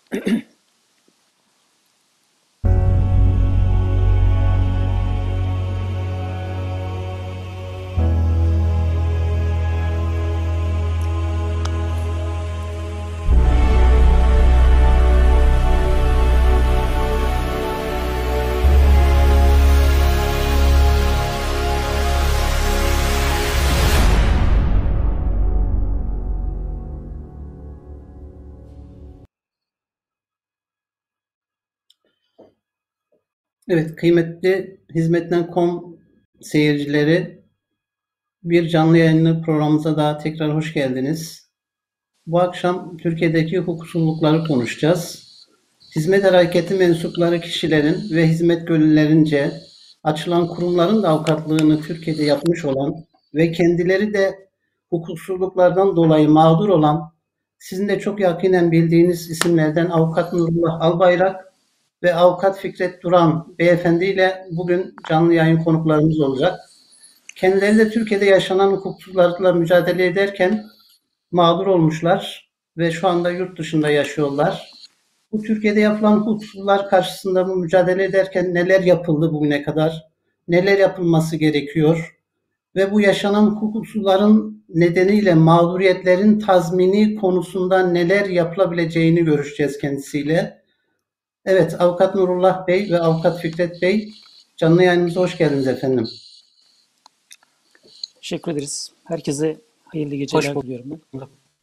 Evet, kıymetli Hizmetten.com seyircileri, bir canlı yayınlı programımıza daha tekrar hoş geldiniz. Bu akşam Türkiye'deki hukuksuzlukları konuşacağız. Hizmet hareketi mensupları kişilerin ve hizmet gönüllerince açılan kurumların da avukatlığını Türkiye'de yapmış olan ve kendileri de hukuksuzluklardan dolayı mağdur olan, sizin de çok yakinen bildiğiniz isimlerden Avukat Nurullah Albayrak ve Avukat Fikret Duran beyefendi ile bugün canlı yayın konuklarımız olacak. Kendileri de Türkiye'de yaşanan hukuksuzluklarla mücadele ederken mağdur olmuşlar ve şu anda yurt dışında yaşıyorlar. Bu Türkiye'de yapılan hukuksuzluklar karşısında bu mücadele ederken neler yapıldı bugüne kadar, neler yapılması gerekiyor ve bu yaşanan hukuksuzlukların nedeniyle mağduriyetlerin tazmini konusunda neler yapılabileceğini görüşeceğiz kendisiyle. Evet, Avukat Nurullah Bey ve Avukat Fikret Bey, canlı yayınımıza hoş geldiniz efendim. Teşekkür ederiz. Herkese hayırlı geceler diliyorum ben.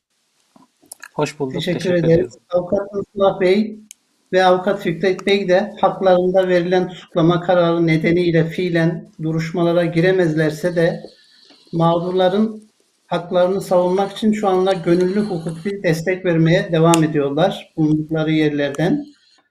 Hoş bulduk. Teşekkür ederiz. Avukat Nurullah Bey ve Avukat Fikret Bey de haklarında verilen tutuklama kararı nedeniyle fiilen duruşmalara giremezlerse de mağdurların haklarını savunmak için şu anda gönüllü hukuki destek vermeye devam ediyorlar bulundukları yerlerden.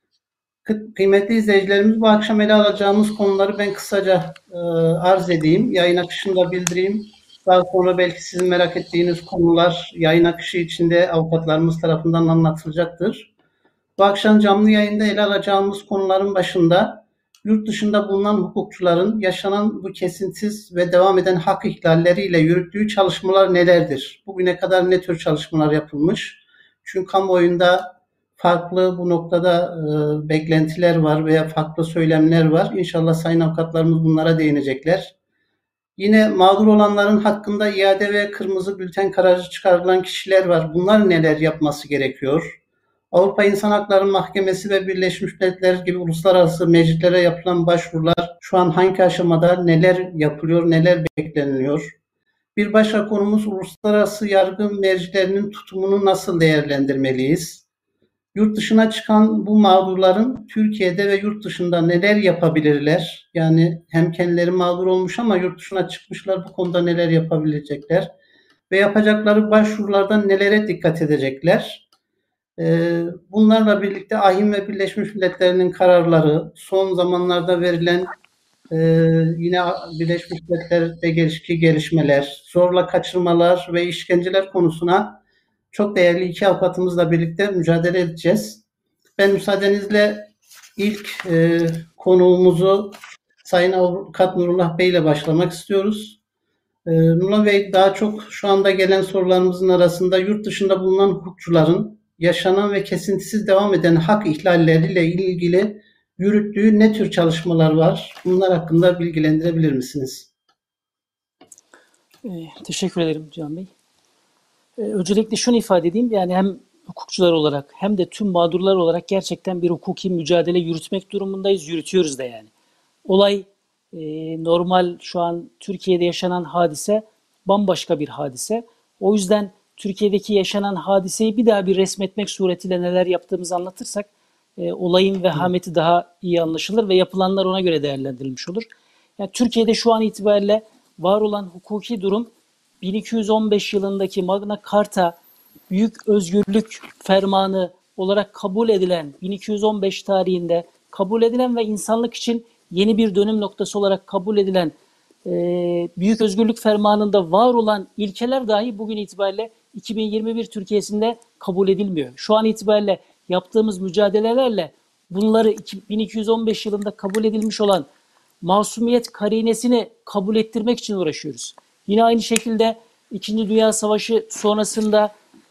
Kıymetli izleyicilerimiz, bu akşam ele alacağımız konuları ben kısaca arz edeyim. Yayın akışında bildireyim. Daha sonra belki sizin merak ettiğiniz konular yayın akışı içinde avukatlarımız tarafından anlatılacaktır. Bu akşam canlı yayında ele alacağımız konuların başında yurt dışında bulunan hukukçuların yaşanan bu kesintisiz ve devam eden hak ihlalleriyle yürüttüğü çalışmalar nelerdir? Bugüne kadar ne tür çalışmalar yapılmış? Çünkü kamuoyunda farklı bu noktada beklentiler var veya farklı söylemler var. İnşallah sayın avukatlarımız bunlara değinecekler. Yine mağdur olanların hakkında iade ve kırmızı bülten kararı çıkarılan kişiler var. Bunlar neler yapması gerekiyor? Avrupa İnsan Hakları Mahkemesi ve Birleşmiş Milletler gibi uluslararası meclislere yapılan başvurular şu an hangi aşamada, neler yapılıyor, neler bekleniliyor? Bir başka konumuz, uluslararası yargı mercilerinin tutumunu nasıl değerlendirmeliyiz? Yurt dışına çıkan bu mağdurların Türkiye'de ve yurt dışında neler yapabilirler? Yani hem kendileri mağdur olmuş ama yurt dışına çıkmışlar, bu konuda neler yapabilecekler? Ve yapacakları başvurulardan nelere dikkat edecekler? Bunlarla birlikte AİHM ve Birleşmiş Milletler'in kararları, son zamanlarda verilen yine Birleşmiş Milletler'deki gelişmeler, zorla kaçırmalar ve işkenceler konusuna çok değerli iki avukatımızla birlikte mücadele edeceğiz. Ben müsaadenizle ilk konuğumuzu Sayın Avukat Nurullah Bey ile başlamak istiyoruz. Nurullah Bey, daha çok şu anda gelen sorularımızın arasında yurt dışında bulunan hukukçuların yaşanan ve kesintisiz devam eden hak ihlalleriyle ilgili yürüttüğü ne tür çalışmalar var? Bunlar hakkında bilgilendirebilir misiniz? Teşekkür ederim Can Bey. Öncelikle şunu ifade edeyim, yani hem hukukçular olarak hem de tüm mağdurlar olarak gerçekten bir hukuki mücadele yürütmek durumundayız, yürütüyoruz da yani. Olay normal, şu an Türkiye'de yaşanan hadise bambaşka bir hadise. O yüzden Türkiye'deki yaşanan hadiseyi bir daha bir resmetmek suretiyle neler yaptığımızı anlatırsak olayın vehameti daha iyi anlaşılır ve yapılanlar ona göre değerlendirilmiş olur. Yani Türkiye'de şu an itibariyle var olan hukuki durum 1215 yılındaki Magna Carta Büyük Özgürlük Fermanı olarak kabul edilen, 1215 tarihinde kabul edilen ve insanlık için yeni bir dönüm noktası olarak kabul edilen Büyük Özgürlük Fermanı'nda var olan ilkeler dahi bugün itibariyle 2021 Türkiye'sinde kabul edilmiyor. Şu an itibariyle yaptığımız mücadelelerle bunları 1215 yılında kabul edilmiş olan masumiyet karinesini kabul ettirmek için uğraşıyoruz. Yine aynı şekilde İkinci Dünya Savaşı sonrasında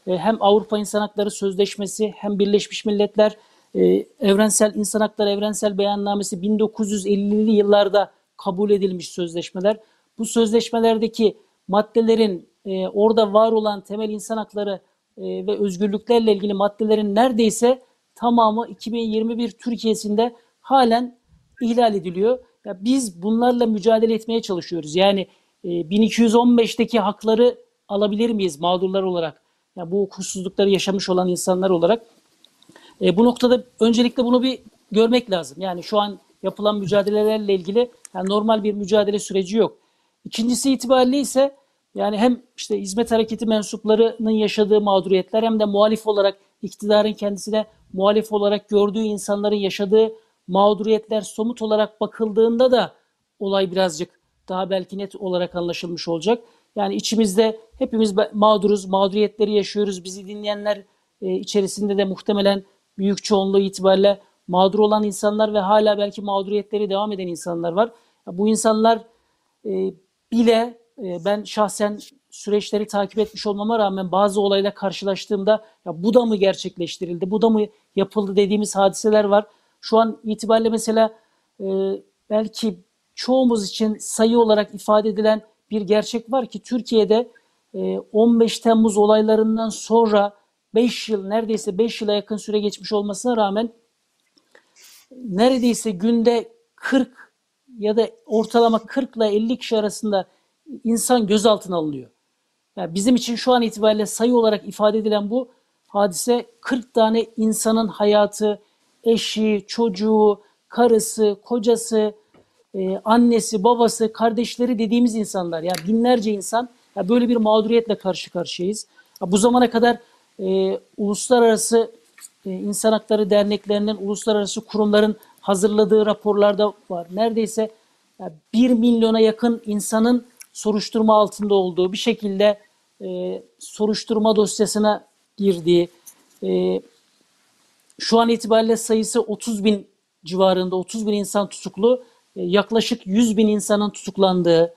hem Avrupa İnsan Hakları Sözleşmesi hem Birleşmiş Milletler Evrensel İnsan Hakları Evrensel Beyannamesi 1950'li yıllarda kabul edilmiş sözleşmeler. Bu sözleşmelerdeki maddelerin orada var olan temel insan hakları ve özgürlüklerle ilgili maddelerin neredeyse tamamı 2021 Türkiye'sinde halen ihlal ediliyor. Ya biz bunlarla mücadele etmeye çalışıyoruz. Yani 1215'teki hakları alabilir miyiz mağdurlar olarak? Ya bu hukuksuzlukları yaşamış olan insanlar olarak. Bu noktada öncelikle bunu bir görmek lazım. Yani şu an yapılan mücadelelerle ilgili yani normal bir mücadele süreci yok. İkincisi itibariyle ise yani hem işte hizmet hareketi mensuplarının yaşadığı mağduriyetler hem de muhalif olarak iktidarın kendisine muhalif olarak gördüğü insanların yaşadığı mağduriyetler somut olarak bakıldığında da olay birazcık daha belki net olarak anlaşılmış olacak. Yani içimizde hepimiz mağduruz, mağduriyetleri yaşıyoruz. Bizi dinleyenler içerisinde de muhtemelen büyük çoğunluğu itibariyle mağdur olan insanlar ve hala belki mağduriyetleri devam eden insanlar var. Bu insanlar bile ben şahsen süreçleri takip etmiş olmama rağmen bazı olayla karşılaştığımda ya bu da mı gerçekleştirildi, bu da mı yapıldı dediğimiz hadiseler var. Şu an itibariyle mesela belki çoğumuz için sayı olarak ifade edilen bir gerçek var ki Türkiye'de 15 Temmuz olaylarından sonra 5 yıl neredeyse 5 yıla yakın süre geçmiş olmasına rağmen neredeyse günde 40 ya da ortalama 40 ile 50 kişi arasında insan gözaltına alınıyor. Yani bizim için şu an itibariyle sayı olarak ifade edilen bu hadise 40 tane insanın hayatı, eşi, çocuğu, karısı, kocası, annesi, babası, kardeşleri dediğimiz insanlar. Yani binlerce insan böyle bir mağduriyetle karşı karşıyayız. Bu zamana kadar uluslararası insan hakları derneklerinin, uluslararası kurumların hazırladığı raporlarda var. Neredeyse 1 milyona yakın insanın soruşturma altında olduğu, bir şekilde soruşturma dosyasına girdiği, şu an itibariyle sayısı 30 bin civarında, 30 bin insan tutuklu, yaklaşık 100 bin insanın tutuklandığı,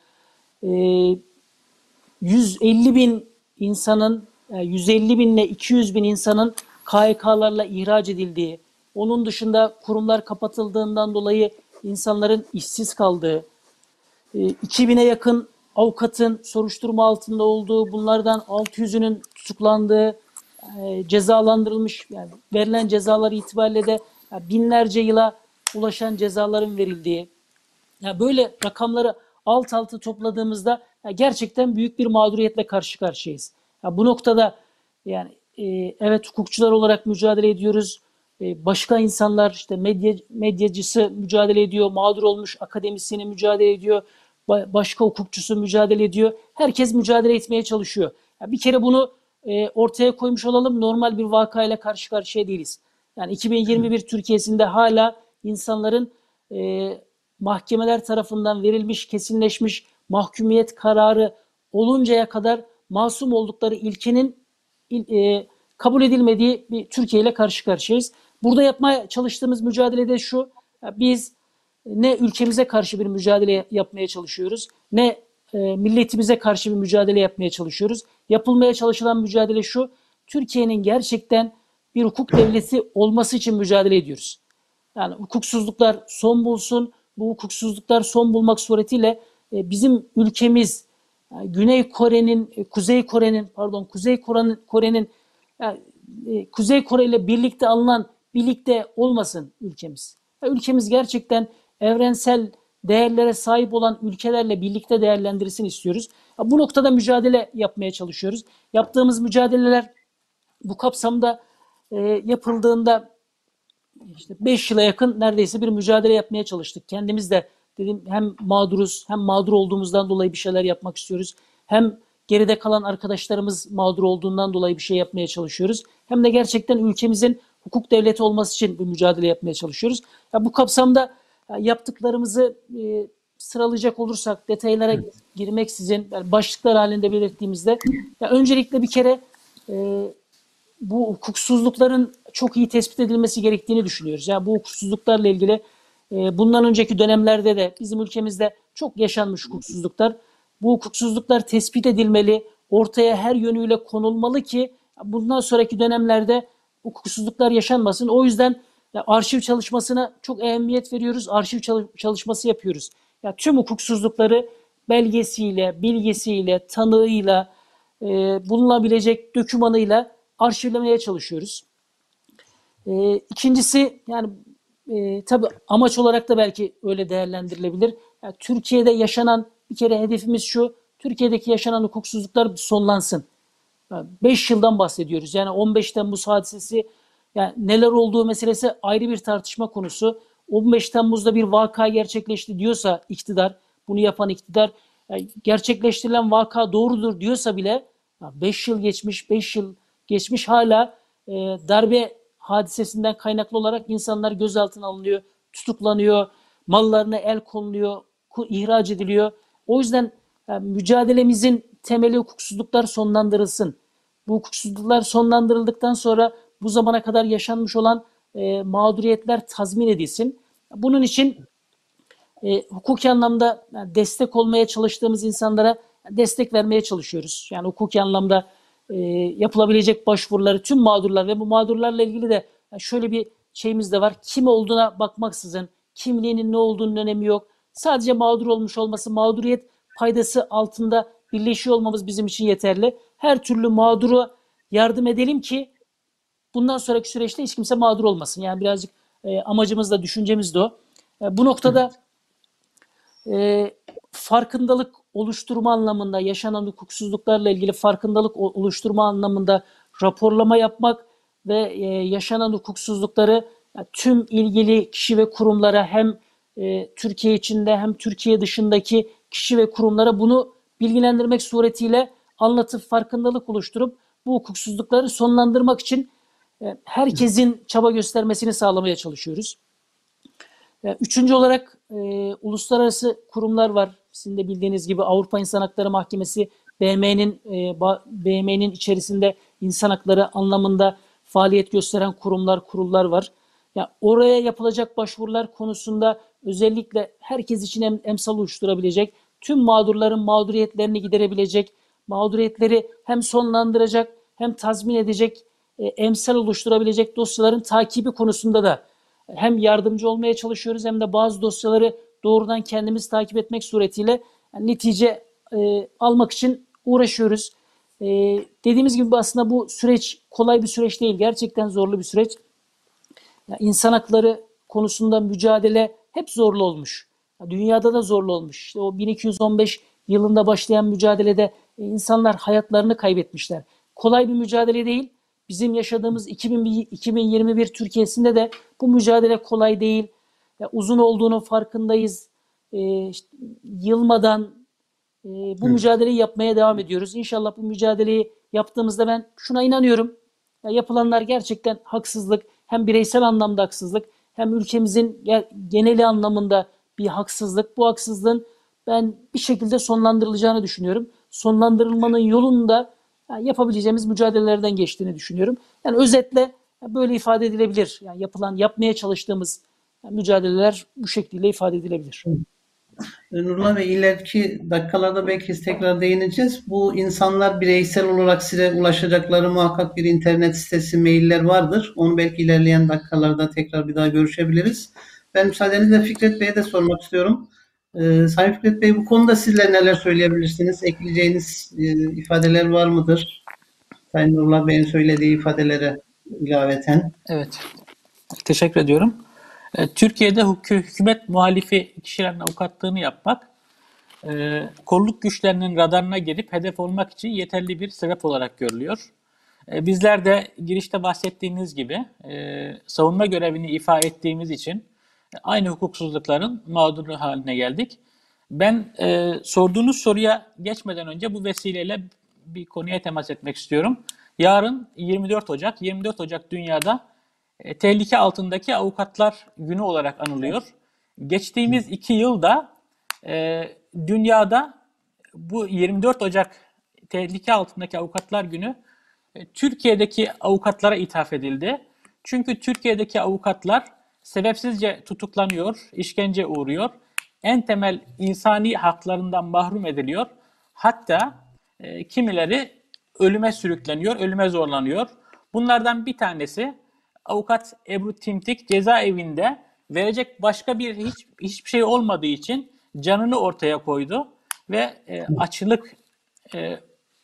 150 bin insanın, 150 bin ile 200 bin insanın KHK'larla ihraç edildiği, onun dışında kurumlar kapatıldığından dolayı insanların işsiz kaldığı, 2000'e yakın avukatın soruşturma altında olduğu, bunlardan 600'ünün tutuklandığı, cezalandırılmış, yani verilen cezalar itibariyle de binlerce yıla ulaşan cezaların verildiği, yani böyle rakamları alt alta topladığımızda gerçekten büyük bir mağduriyetle karşı karşıyayız. Bu noktada yani evet hukukçular olarak mücadele ediyoruz. Başka insanlar işte medyacısı mücadele ediyor, mağdur olmuş akademisyeni mücadele ediyor, başka hukukçusu mücadele ediyor. Herkes mücadele etmeye çalışıyor. Bir kere bunu ortaya koymuş olalım. Normal bir vakayla karşı karşıya değiliz. Yani 2021 Türkiye'sinde hala insanların mahkemeler tarafından verilmiş, kesinleşmiş mahkumiyet kararı oluncaya kadar masum oldukları ilkenin kabul edilmediği bir Türkiye ile karşı karşıyayız. Burada yapmaya çalıştığımız mücadelede şu, biz ne ülkemize karşı bir mücadele yapmaya çalışıyoruz, ne milletimize karşı bir mücadele yapmaya çalışıyoruz. Yapılmaya çalışılan mücadele şu, Türkiye'nin gerçekten bir hukuk devleti olması için mücadele ediyoruz. Yani hukuksuzluklar son bulsun, bu hukuksuzluklar son bulmak suretiyle bizim ülkemiz Kuzey Kore'nin Kuzey Kore ile birlikte birlikte olmasın ülkemiz. Ülkemiz gerçekten evrensel değerlere sahip olan ülkelerle birlikte değerlendirilsin istiyoruz. Bu noktada mücadele yapmaya çalışıyoruz. Yaptığımız mücadeleler bu kapsamda yapıldığında işte 5 yıla yakın neredeyse bir mücadele yapmaya çalıştık. Kendimiz de dedim hem mağduruz, hem mağdur olduğumuzdan dolayı bir şeyler yapmak istiyoruz. Hem geride kalan arkadaşlarımız mağdur olduğundan dolayı bir şey yapmaya çalışıyoruz. Hem de gerçekten ülkemizin hukuk devleti olması için bir mücadele yapmaya çalışıyoruz. Bu kapsamda yaptıklarımızı sıralayacak olursak, detaylara girmeksizin yani başlıklar halinde belirttiğimizde öncelikle bir kere bu hukuksuzlukların çok iyi tespit edilmesi gerektiğini düşünüyoruz. Yani bu hukuksuzluklarla ilgili bundan önceki dönemlerde de bizim ülkemizde çok yaşanmış hukuksuzluklar. Bu hukuksuzluklar tespit edilmeli, ortaya her yönüyle konulmalı ki Bundan sonraki dönemlerde hukuksuzluklar yaşanmasın. O yüzden arşiv çalışmasına çok ehemmiyet veriyoruz. Arşiv çalışması yapıyoruz. Tüm hukuksuzlukları belgesiyle, bilgisiyle, tanığıyla, bulunabilecek dokümanıyla arşivlemeye çalışıyoruz. İkincisi yani tabii amaç olarak da belki öyle değerlendirilebilir. Türkiye'de yaşanan bir kere hedefimiz şu, Türkiye'deki yaşanan hukuksuzluklar sonlansın. 5 yıldan bahsediyoruz. Yani 15 Temmuz hadisesi, yani neler olduğu meselesi ayrı bir tartışma konusu. 15 Temmuz'da bir vaka gerçekleşti diyorsa iktidar, bunu yapan iktidar, gerçekleştirilen vaka doğrudur diyorsa bile 5 yıl geçmiş, 5 yıl geçmiş hala darbe hadisesinden kaynaklı olarak insanlar gözaltına alınıyor, tutuklanıyor, mallarına el konuluyor, ihraç ediliyor. O yüzden mücadelemizin temeli hukuksuzluklar sonlandırılsın. Bu hukuksuzluklar sonlandırıldıktan sonra bu zamana kadar yaşanmış olan mağduriyetler tazmin edilsin. Bunun için hukuki anlamda destek olmaya çalıştığımız insanlara destek vermeye çalışıyoruz. Yani hukuki anlamda yapılabilecek başvuruları tüm mağdurlar ve bu mağdurlarla ilgili de şöyle bir şeyimiz de var. Kim olduğuna bakmaksızın, kimliğinin ne olduğunun önemi yok. Sadece mağdur olmuş olması, mağduriyet paydası altında birleşiyor olmamız bizim için yeterli. Her türlü mağduru yardım edelim ki bundan sonraki süreçte hiç kimse mağdur olmasın. Yani birazcık amacımız da düşüncemiz de o. Bu noktada farkındalık oluşturma anlamında, yaşanan hukuksuzluklarla ilgili farkındalık oluşturma anlamında raporlama yapmak ve yaşanan hukuksuzlukları tüm ilgili kişi ve kurumlara, hem Türkiye içinde hem Türkiye dışındaki kişi ve kurumlara bunu bilgilendirmek suretiyle anlatıp farkındalık oluşturup bu hukuksuzlukları sonlandırmak için herkesin çaba göstermesini sağlamaya çalışıyoruz. Üçüncü olarak uluslararası kurumlar var. Sizin de bildiğiniz gibi Avrupa İnsan Hakları Mahkemesi, BM'nin içerisinde insan hakları anlamında faaliyet gösteren kurullar var. Ya oraya yapılacak başvurular konusunda özellikle herkes için emsal oluşturabilecek, tüm mağdurların mağduriyetlerini giderebilecek, mağduriyetleri hem sonlandıracak hem tazmin edecek, emsal oluşturabilecek dosyaların takibi konusunda da hem yardımcı olmaya çalışıyoruz hem de bazı dosyaları doğrudan kendimiz takip etmek suretiyle netice almak için uğraşıyoruz. Dediğimiz gibi aslında bu süreç kolay bir süreç değil. Gerçekten zorlu bir süreç. İnsan hakları konusunda mücadele hep zorlu olmuş. Dünyada da zorlu olmuş. İşte o 1215 yılında başlayan mücadelede insanlar hayatlarını kaybetmişler. Kolay bir mücadele değil. Bizim yaşadığımız 2021 Türkiye'sinde de bu mücadele kolay değil. Uzun olduğunun farkındayız. İşte, yılmadan bu mücadeleyi yapmaya devam ediyoruz. İnşallah bu mücadeleyi yaptığımızda ben şuna inanıyorum. Yapılanlar gerçekten haksızlık. Hem bireysel anlamda haksızlık hem ülkemizin geneli anlamında bir haksızlık. Bu haksızlığın ben bir şekilde sonlandırılacağını düşünüyorum. Sonlandırılmanın yolunu da yapabileceğimiz mücadelelerden geçtiğini düşünüyorum. Yani özetle böyle ifade edilebilir. Yani yapmaya çalıştığımız mücadeleler bu şekilde ifade edilebilir. Nurullah Bey, ileriki dakikalarda belki tekrar değineceğiz. Bu insanlar bireysel olarak size ulaşacakları muhakkak bir internet sitesi, mailler vardır. Onu belki ilerleyen dakikalarda tekrar bir daha görüşebiliriz. Ben müsaadenizle Fikret Bey'e de sormak istiyorum. Sayın Fikret Bey, bu konuda sizler neler söyleyebilirsiniz? Ekleyeceğiniz ifadeler var mıdır? Sayın Nurullah Bey'in söylediği ifadelere ilaveten. Evet, teşekkür ediyorum. Türkiye'de hükümet muhalifi kişilerin avukatlığını yapmak, kolluk güçlerinin radarına gelip hedef olmak için yeterli bir sebep olarak görülüyor. Bizler de girişte bahsettiğiniz gibi savunma görevini ifa ettiğimiz için aynı hukuksuzlukların mağduru haline geldik. Ben sorduğunuz soruya geçmeden önce bu vesileyle bir konuya temas etmek istiyorum. Yarın 24 Ocak, 24 Ocak dünyada tehlike altındaki avukatlar günü olarak anılıyor. Geçtiğimiz 2 yılda dünyada bu 24 Ocak tehlike altındaki avukatlar günü Türkiye'deki avukatlara ithaf edildi. Çünkü Türkiye'deki avukatlar sebepsizce tutuklanıyor, işkence uğruyor. En temel insani haklarından mahrum ediliyor. Hatta kimileri ölüme sürükleniyor, ölüme zorlanıyor. Bunlardan bir tanesi avukat Ebru Timtik cezaevinde verecek başka hiçbir şey olmadığı için canını ortaya koydu ve açlık e,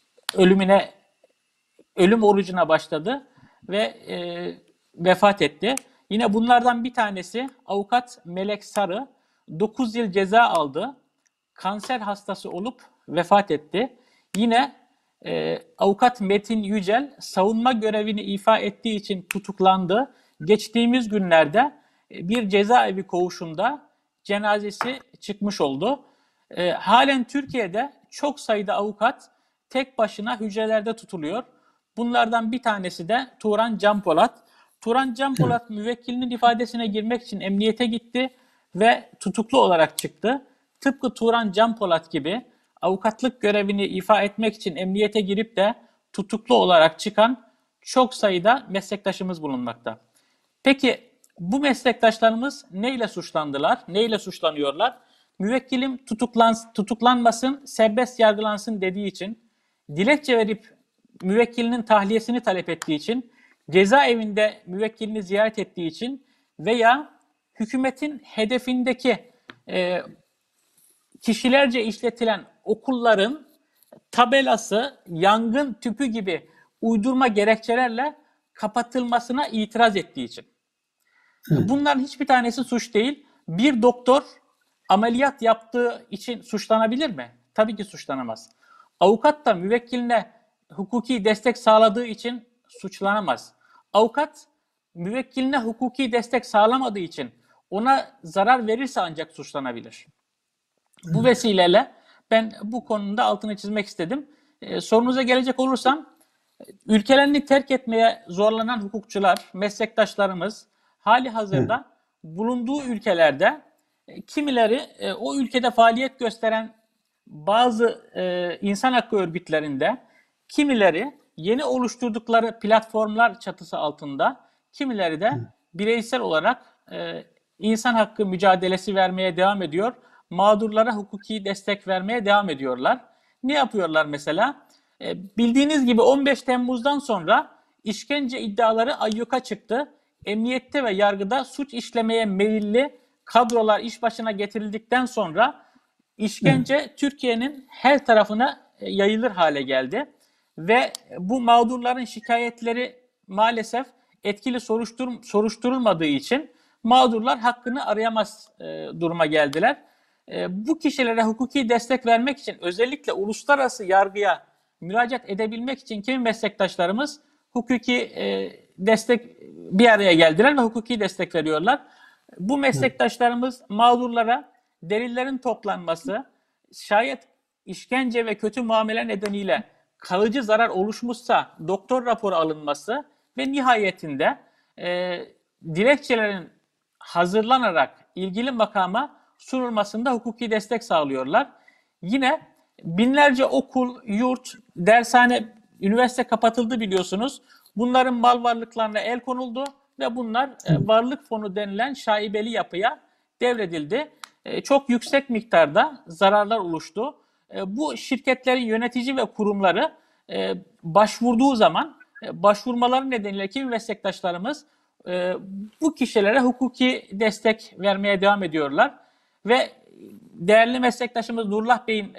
ölüm orucuna başladı ve vefat etti. Yine bunlardan bir tanesi avukat Melek Sarı 9 yıl ceza aldı. Kanser hastası olup vefat etti. Yine avukat Metin Yücel savunma görevini ifa ettiği için tutuklandı. Geçtiğimiz günlerde bir cezaevi koğuşunda cenazesi çıkmış oldu. Halen Türkiye'de çok sayıda avukat tek başına hücrelerde tutuluyor. Bunlardan bir tanesi de Turan Canpolat. Turan Canpolat müvekkilinin ifadesine girmek için emniyete gitti ve tutuklu olarak çıktı. Tıpkı Turan Canpolat gibi avukatlık görevini ifa etmek için emniyete girip de tutuklu olarak çıkan çok sayıda meslektaşımız bulunmakta. Peki bu meslektaşlarımız neyle suçlandılar? Neyle suçlanıyorlar? Müvekkilim tutuklanmasın, serbest yargılansın dediği için, dilekçe verip müvekkilinin tahliyesini talep ettiği için, cezaevinde müvekkilini ziyaret ettiği için veya hükümetin hedefindeki kişilerce işletilen okulların tabelası yangın tüpü gibi uydurma gerekçelerle kapatılmasına itiraz ettiği için. Bunların hiçbir tanesi suç değil. Bir doktor ameliyat yaptığı için suçlanabilir mi? Tabii ki suçlanamaz. Avukat da müvekkiline hukuki destek sağladığı için suçlanamaz. Avukat müvekkiline hukuki destek sağlamadığı için ona zarar verirse ancak suçlanabilir. Bu vesileyle ben bu konuda altını çizmek istedim. Sorunuza gelecek olursam, ülkelerini terk etmeye zorlanan hukukçular, meslektaşlarımız hali hazırda bulunduğu ülkelerde kimileri o ülkede faaliyet gösteren bazı insan hakkı örgütlerinde, kimileri yeni oluşturdukları platformlar çatısı altında, kimileri de bireysel olarak insan hakkı mücadelesi vermeye devam ediyor. Mağdurlara hukuki destek vermeye devam ediyorlar. Ne yapıyorlar mesela? Bildiğiniz gibi 15 Temmuz'dan sonra işkence iddiaları ayyuka çıktı. Emniyette ve yargıda suç işlemeye meyilli kadrolar iş başına getirildikten sonra işkence Türkiye'nin her tarafına yayılır hale geldi. Ve bu mağdurların şikayetleri maalesef etkili soruşturulmadığı için mağdurlar hakkını arayamaz duruma geldiler. Bu kişilere hukuki destek vermek için özellikle uluslararası yargıya müracaat edebilmek için kimi meslektaşlarımız hukuki destek bir araya geldiler ve hukuki destek veriyorlar. Bu meslektaşlarımız mağdurlara delillerin toplanması, şayet işkence ve kötü muamele nedeniyle kalıcı zarar oluşmuşsa doktor raporu alınması ve nihayetinde dilekçelerin hazırlanarak ilgili makama sunulmasında hukuki destek sağlıyorlar. Yine binlerce okul, yurt, dershane, üniversite kapatıldı biliyorsunuz. Bunların mal varlıklarına el konuldu ve bunlar varlık fonu denilen şaibeli yapıya devredildi. Çok yüksek miktarda zararlar oluştu. Bu şirketlerin yönetici ve kurumları başvurduğu zaman başvurmaları nedeniyle kimi meslektaşlarımız bu kişilere hukuki destek vermeye devam ediyorlar. Ve değerli meslektaşımız Nurullah Bey'in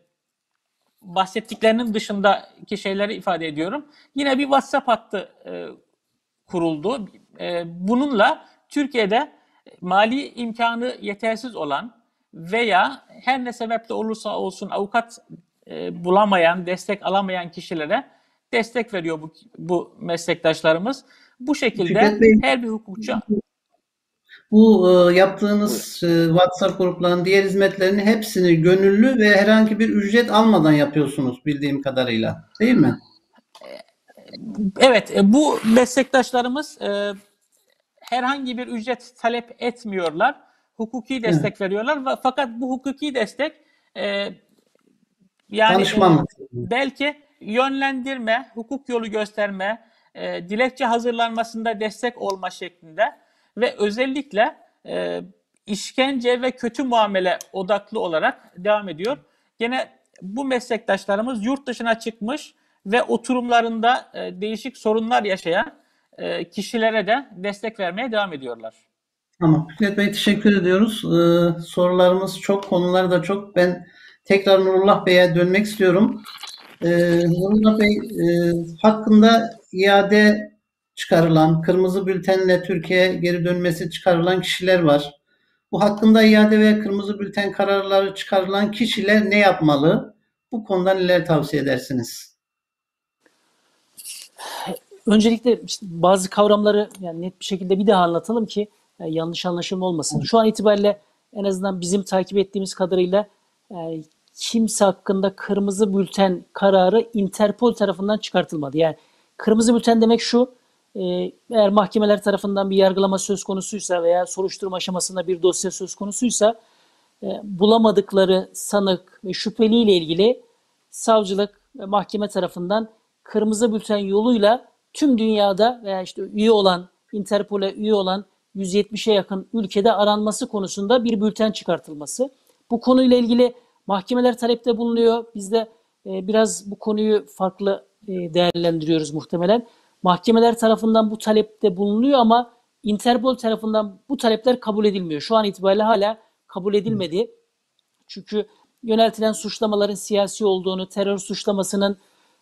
bahsettiklerinin dışındaki şeyleri ifade ediyorum. Yine bir WhatsApp hattı kuruldu. Bununla Türkiye'de mali imkanı yetersiz olan veya her ne sebeple olursa olsun avukat bulamayan, destek alamayan kişilere destek veriyor bu meslektaşlarımız. Bu şekilde her bir hukukçu... Bu yaptığınız WhatsApp gruplarının diğer hizmetlerini hepsini gönüllü ve herhangi bir ücret almadan yapıyorsunuz bildiğim kadarıyla. Değil mi? Evet, bu meslektaşlarımız herhangi bir ücret talep etmiyorlar. Hukuki destek veriyorlar. Fakat bu hukuki destek yani belki yönlendirme, hukuk yolu gösterme, dilekçe hazırlanmasında destek olma şeklinde ve özellikle işkence ve kötü muamele odaklı olarak devam ediyor. Gene bu meslektaşlarımız yurt dışına çıkmış ve oturumlarında değişik sorunlar yaşayan kişilere de destek vermeye devam ediyorlar. Tamam. Fikret Bey teşekkür ediyoruz. Sorularımız çok, konular da çok. Ben tekrar Nurullah Bey'e dönmek istiyorum. Nurullah Bey, hakkında iade çıkarılan, kırmızı bültenle Türkiye'ye geri dönmesi çıkarılan kişiler var. Bu hakkında iade ve kırmızı bülten kararları çıkarılan kişiler ne yapmalı? Bu konuda neler tavsiye edersiniz? Öncelikle işte bazı kavramları yani net bir şekilde bir daha anlatalım ki yanlış anlaşılma olmasın. Şu an itibariyle en azından bizim takip ettiğimiz kadarıyla kimse hakkında kırmızı bülten kararı Interpol tarafından çıkartılmadı. Yani kırmızı bülten demek şu, eğer mahkemeler tarafından bir yargılama söz konusuysa veya soruşturma aşamasında bir dosya söz konusuysa bulamadıkları sanık ve şüpheliyle ilgili savcılık ve mahkeme tarafından kırmızı bülten yoluyla tüm dünyada veya işte üye olan, Interpol'e üye olan 170'e yakın ülkede aranması konusunda bir bülten çıkartılması. Bu konuyla ilgili mahkemeler talepte bulunuyor. Biz de biraz bu konuyu farklı değerlendiriyoruz muhtemelen. Mahkemeler tarafından bu talepte bulunuyor ama Interpol tarafından bu talepler kabul edilmiyor. Şu an itibariyle hala kabul edilmedi. Çünkü yöneltilen suçlamaların siyasi olduğunu, terör suçlamasının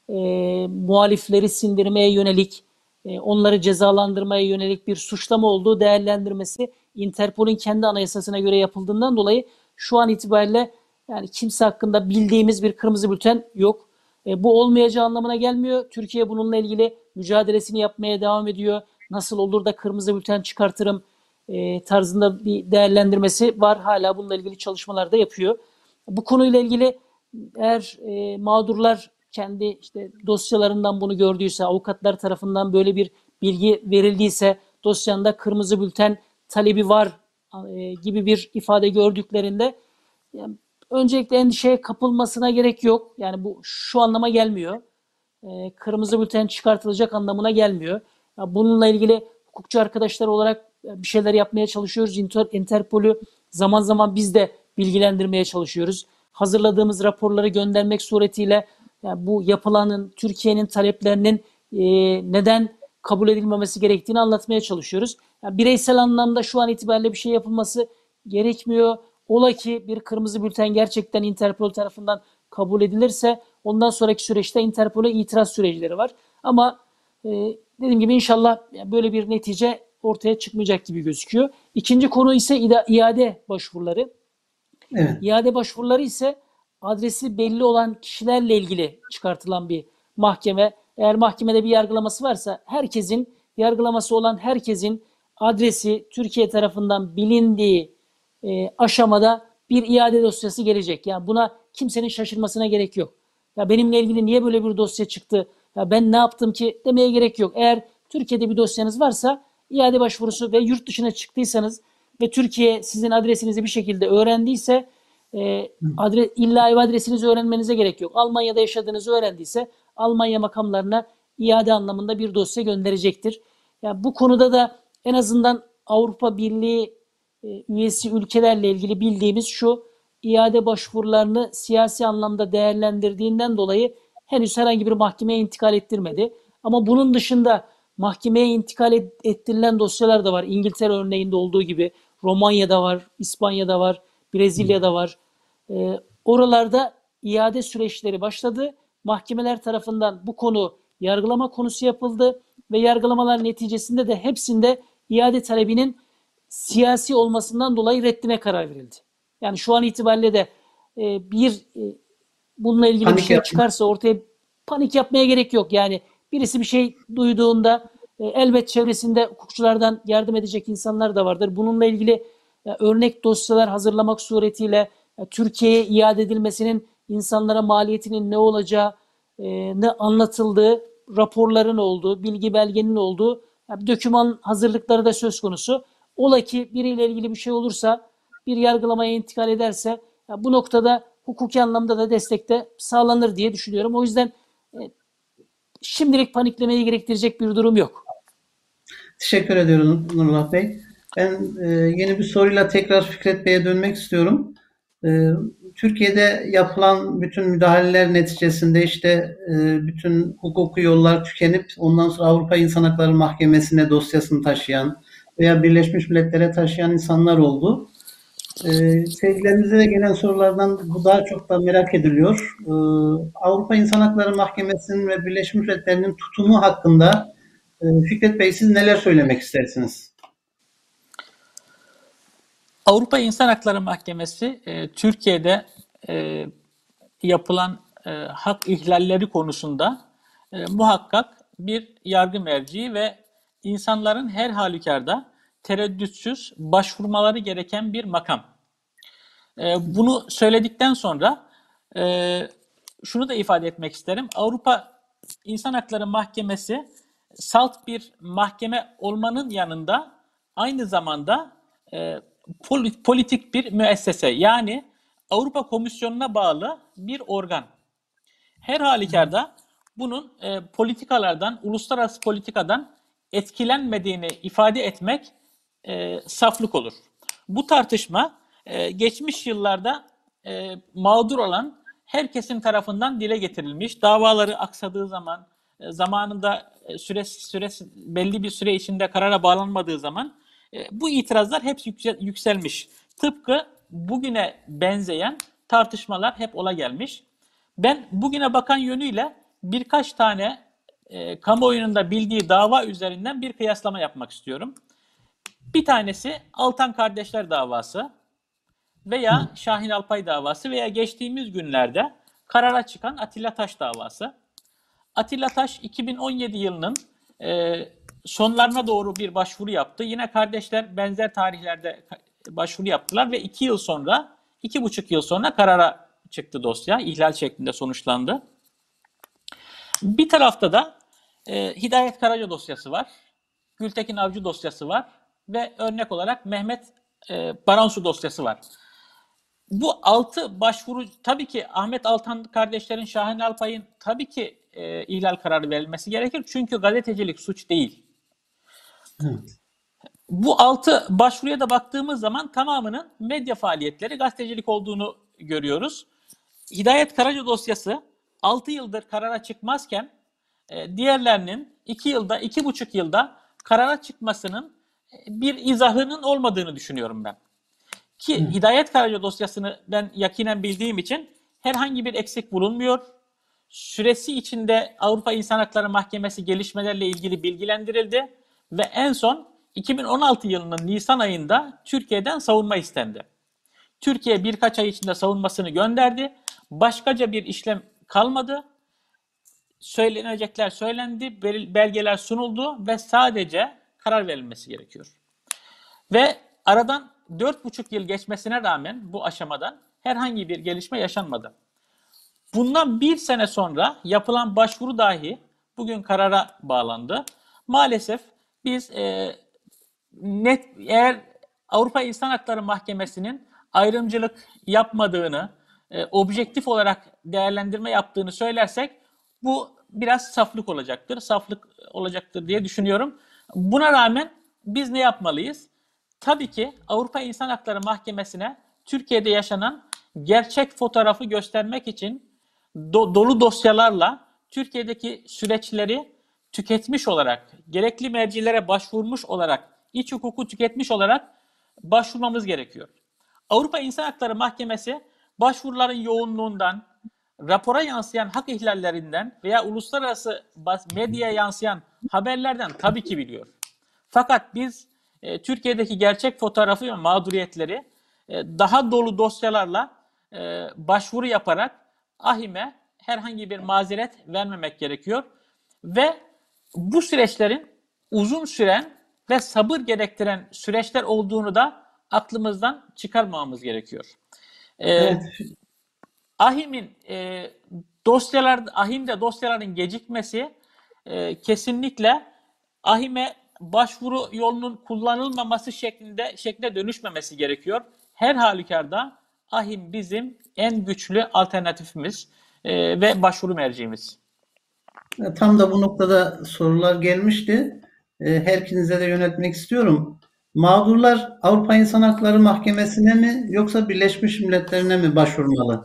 muhalifleri sindirmeye yönelik, onları cezalandırmaya yönelik bir suçlama olduğu değerlendirmesi Interpol'ün kendi anayasasına göre yapıldığından dolayı şu an itibariyle yani kimse hakkında bildiğimiz bir kırmızı bülten yok. Bu olmayacağı anlamına gelmiyor. Türkiye bununla ilgili mücadelesini yapmaya devam ediyor. Nasıl olur da kırmızı bülten çıkartırım tarzında bir değerlendirmesi var. Hala bununla ilgili çalışmalar da yapıyor. Bu konuyla ilgili eğer mağdurlar kendi işte dosyalarından bunu gördüyse, avukatlar tarafından böyle bir bilgi verildiyse, dosyanda kırmızı bülten talebi var gibi bir ifade gördüklerinde yani öncelikle endişeye kapılmasına gerek yok. Yani bu şu anlama gelmiyor. Kırmızı bülten çıkartılacak anlamına gelmiyor. Ya bununla ilgili hukukçu arkadaşlar olarak bir şeyler yapmaya çalışıyoruz. Interpol'ü zaman zaman biz de bilgilendirmeye çalışıyoruz. Hazırladığımız raporları göndermek suretiyle yani bu yapılanın, Türkiye'nin taleplerinin neden kabul edilmemesi gerektiğini anlatmaya çalışıyoruz. Yani bireysel anlamda şu an itibariyle bir şey yapılması gerekmiyor. Ola ki bir kırmızı bülten gerçekten Interpol tarafından kabul edilirse ondan sonraki süreçte Interpol'e itiraz süreçleri var. Ama dediğim gibi inşallah böyle bir netice ortaya çıkmayacak gibi gözüküyor. İkinci konu ise iade başvuruları. Evet. İade başvuruları ise adresi belli olan kişilerle ilgili çıkartılan bir mahkeme. Eğer mahkemede bir yargılaması varsa yargılaması olan herkesin adresi Türkiye tarafından bilindiği aşamada bir iade dosyası gelecek. Yani buna kimsenin şaşırmasına gerek yok. Ya benimle ilgili niye böyle bir dosya çıktı? Ya ben ne yaptım ki demeye gerek yok. Eğer Türkiye'de bir dosyanız varsa iade başvurusu ve yurt dışına çıktıysanız ve Türkiye sizin adresinizi bir şekilde öğrendiyse illa ev adresinizi öğrenmenize gerek yok. Almanya'da yaşadığınızı öğrendiyse Almanya makamlarına iade anlamında bir dosya gönderecektir. Yani bu konuda da en azından Avrupa Birliği üyesi ülkelerle ilgili bildiğimiz şu: iade başvurularını siyasi anlamda değerlendirdiğinden dolayı henüz herhangi bir mahkemeye intikal ettirmedi. Ama bunun dışında mahkemeye intikal ettirilen dosyalar da var. İngiltere örneğinde olduğu gibi Romanya'da var, İspanya'da var, Brezilya'da var. Oralarda iade süreçleri başladı. Mahkemeler tarafından bu konu yargılama konusu yapıldı ve yargılamalar neticesinde de hepsinde iade talebinin siyasi olmasından dolayı reddine karar verildi. Yani şu an itibariyle de bununla ilgili bir Panik şey yapmayın. çıkarsa ortaya panik yapmaya gerek yok. Yani birisi bir şey duyduğunda elbet çevresinde hukukçulardan yardım edecek insanlar da vardır. Bununla ilgili örnek dosyalar hazırlamak suretiyle Türkiye'ye iade edilmesinin insanlara maliyetinin ne olacağı, ne anlatıldığı, raporların olduğu, bilgi belgenin olduğu döküman hazırlıkları da söz konusu. Ola ki biriyle ilgili bir şey olursa, bir yargılamaya intikal ederse bu noktada hukuki anlamda da destek de sağlanır diye düşünüyorum. O yüzden şimdilik paniklemeyi gerektirecek bir durum yok. Teşekkür ediyorum Nurullah Bey. Ben yeni bir soruyla tekrar Fikret Bey'e dönmek istiyorum. Türkiye'de yapılan bütün müdahaleler neticesinde işte bütün hukuki yollar tükenip ondan sonra Avrupa İnsan Hakları Mahkemesi'ne dosyasını taşıyan veya Birleşmiş Milletler'e taşıyan insanlar oldu. Seyircilerimize de gelen sorulardan bu daha çok da merak ediliyor. Avrupa İnsan Hakları Mahkemesi'nin ve Birleşmiş Milletler'in tutumu hakkında Fikret Bey siz neler söylemek istersiniz? Avrupa İnsan Hakları Mahkemesi Türkiye'de yapılan hak ihlalleri konusunda muhakkak bir yargı merci ve insanların her halükarda tereddütsüz başvurmaları gereken bir makam. Bunu söyledikten sonra şunu da ifade etmek isterim. Avrupa İnsan Hakları Mahkemesi salt bir mahkeme olmanın yanında aynı zamanda politik bir müessese, yani Avrupa Komisyonu'na bağlı bir organ. Her halükarda bunun politikalardan, uluslararası politikadan etkilenmediğini ifade etmek saflık olur. Bu tartışma geçmiş yıllarda mağdur olan herkesin tarafından dile getirilmiş. Davaları aksadığı zaman, zamanında belli bir süre içinde karara bağlanmadığı zaman bu itirazlar hep yükselmiş. Tıpkı bugüne benzeyen tartışmalar hep ola gelmiş. Ben bugüne bakan yönüyle birkaç tane kamuoyunun da bildiği dava üzerinden bir kıyaslama yapmak istiyorum. Bir tanesi Altan Kardeşler davası veya Şahin Alpay davası veya geçtiğimiz günlerde karara çıkan Atilla Taş davası. Atilla Taş 2017 yılının sonlarına doğru bir başvuru yaptı. Yine kardeşler benzer tarihlerde başvuru yaptılar ve 2 yıl sonra, 2,5 yıl sonra karara çıktı dosya. İhlal şeklinde sonuçlandı. Bir tarafta da Hidayet Karaca dosyası var. Gültekin Avcı dosyası var. Ve örnek olarak Mehmet Baransu dosyası var. Bu 6 başvuru, tabii ki Ahmet Altan kardeşlerin, Şahin Alpay'ın tabii ki ihlal kararı verilmesi gerekir. Çünkü gazetecilik suç değil. Evet. Bu 6 başvuruya da baktığımız zaman tamamının medya faaliyetleri gazetecilik olduğunu görüyoruz. Hidayet Karaca dosyası 6 yıldır karara çıkmazken diğerlerinin 2 yılda, 2,5 yılda karara çıkmasının bir izahının olmadığını düşünüyorum ben. Ki Hidayet Karaca dosyasını ben yakinen bildiğim için herhangi bir eksik bulunmuyor. Süresi içinde Avrupa İnsan Hakları Mahkemesi gelişmelerle ilgili bilgilendirildi ve en son 2016 yılının Nisan ayında Türkiye'den savunma istendi. Türkiye birkaç ay içinde savunmasını gönderdi. Başkaca bir işlem kalmadı. Söylenecekler söylendi, belgeler sunuldu ve sadece karar verilmesi gerekiyor. Ve aradan 4,5 yıl geçmesine rağmen bu aşamadan herhangi bir gelişme yaşanmadı. Bundan 1 sene sonra yapılan başvuru dahi bugün karara bağlandı. Maalesef biz eğer Avrupa İnsan Hakları Mahkemesi'nin ayrımcılık yapmadığını, objektif olarak değerlendirme yaptığını söylersek bu biraz saflık olacaktır. Saflık olacaktır diye düşünüyorum. Buna rağmen biz ne yapmalıyız? Tabii ki Avrupa İnsan Hakları Mahkemesi'ne Türkiye'de yaşanan gerçek fotoğrafı göstermek için dolu dosyalarla Türkiye'deki süreçleri tüketmiş olarak, gerekli mercilere başvurmuş olarak, iç hukuku tüketmiş olarak başvurmamız gerekiyor. Avrupa İnsan Hakları Mahkemesi başvuruların yoğunluğundan, rapora yansıyan hak ihlallerinden veya uluslararası medyaya yansıyan haberlerden tabii ki biliyor. Fakat biz Türkiye'deki gerçek fotoğrafı ve mağduriyetleri daha dolu dosyalarla başvuru yaparak AİHM'e herhangi bir mazeret vermemek gerekiyor. Ve bu süreçlerin uzun süren ve sabır gerektiren süreçler olduğunu da aklımızdan çıkarmamamız gerekiyor. Evet. AİHM'de dosyaların gecikmesi kesinlikle AİHM'e başvuru yolunun kullanılmaması şeklinde dönüşmemesi gerekiyor. Her halükarda AİHM bizim en güçlü alternatifimiz ve başvuru merciğimiz. Tam da bu noktada sorular gelmişti. Her ikinize de yöneltmek istiyorum. Mağdurlar Avrupa İnsan Hakları Mahkemesi'ne mi yoksa Birleşmiş Milletler'ine mi başvurmalı?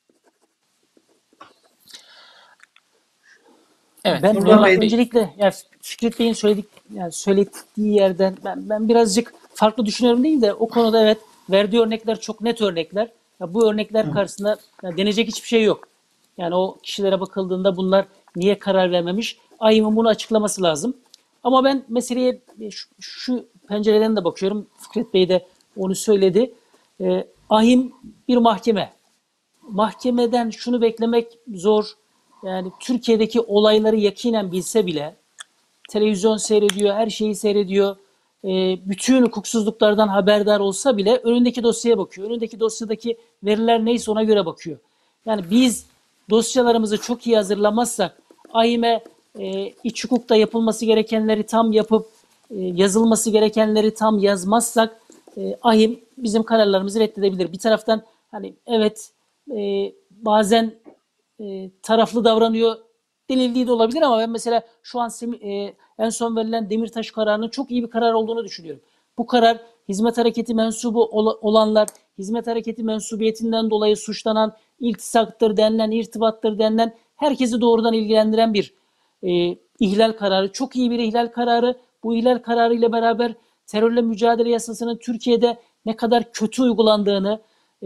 Evet, Ben Nurullah valla Bey, öncelikle yani Fikret Bey'in söylediği yerden ben birazcık farklı düşünüyorum değil de o konuda evet verdiği örnekler çok net örnekler. Ya bu örnekler karşısında ya denecek hiçbir şey yok. Yani o kişilere bakıldığında bunlar niye karar vermemiş? AYİM'in bunu açıklaması lazım. Ama ben meseleye şu pencereden de bakıyorum. Fikret Bey de onu söyledi. AYİM bir mahkeme. Mahkemeden şunu beklemek zor. Yani Türkiye'deki olayları yakinen bilse bile televizyon seyrediyor, her şeyi seyrediyor. Bütün hukuksuzluklardan haberdar olsa bile önündeki dosyaya bakıyor. Önündeki dosyadaki veriler neyse ona göre bakıyor. Yani biz dosyalarımızı çok iyi hazırlamazsak, AİM'e iç hukukta yapılması gerekenleri tam yapıp yazılması gerekenleri tam yazmazsak AİM bizim kararlarımızı reddedebilir. Bir taraftan hani evet bazen taraflı davranıyor denildiği de olabilir ama ben mesela şu an en son verilen Demirtaş kararının çok iyi bir karar olduğunu düşünüyorum. Bu karar hizmet hareketi mensubu olanlar, hizmet hareketi mensubiyetinden dolayı suçlanan, iltisaktır denilen, irtibattır denilen herkesi doğrudan ilgilendiren bir ihlal kararı. Çok iyi bir ihlal kararı. Bu ihlal kararı ile beraber terörle mücadele yasasının Türkiye'de ne kadar kötü uygulandığını,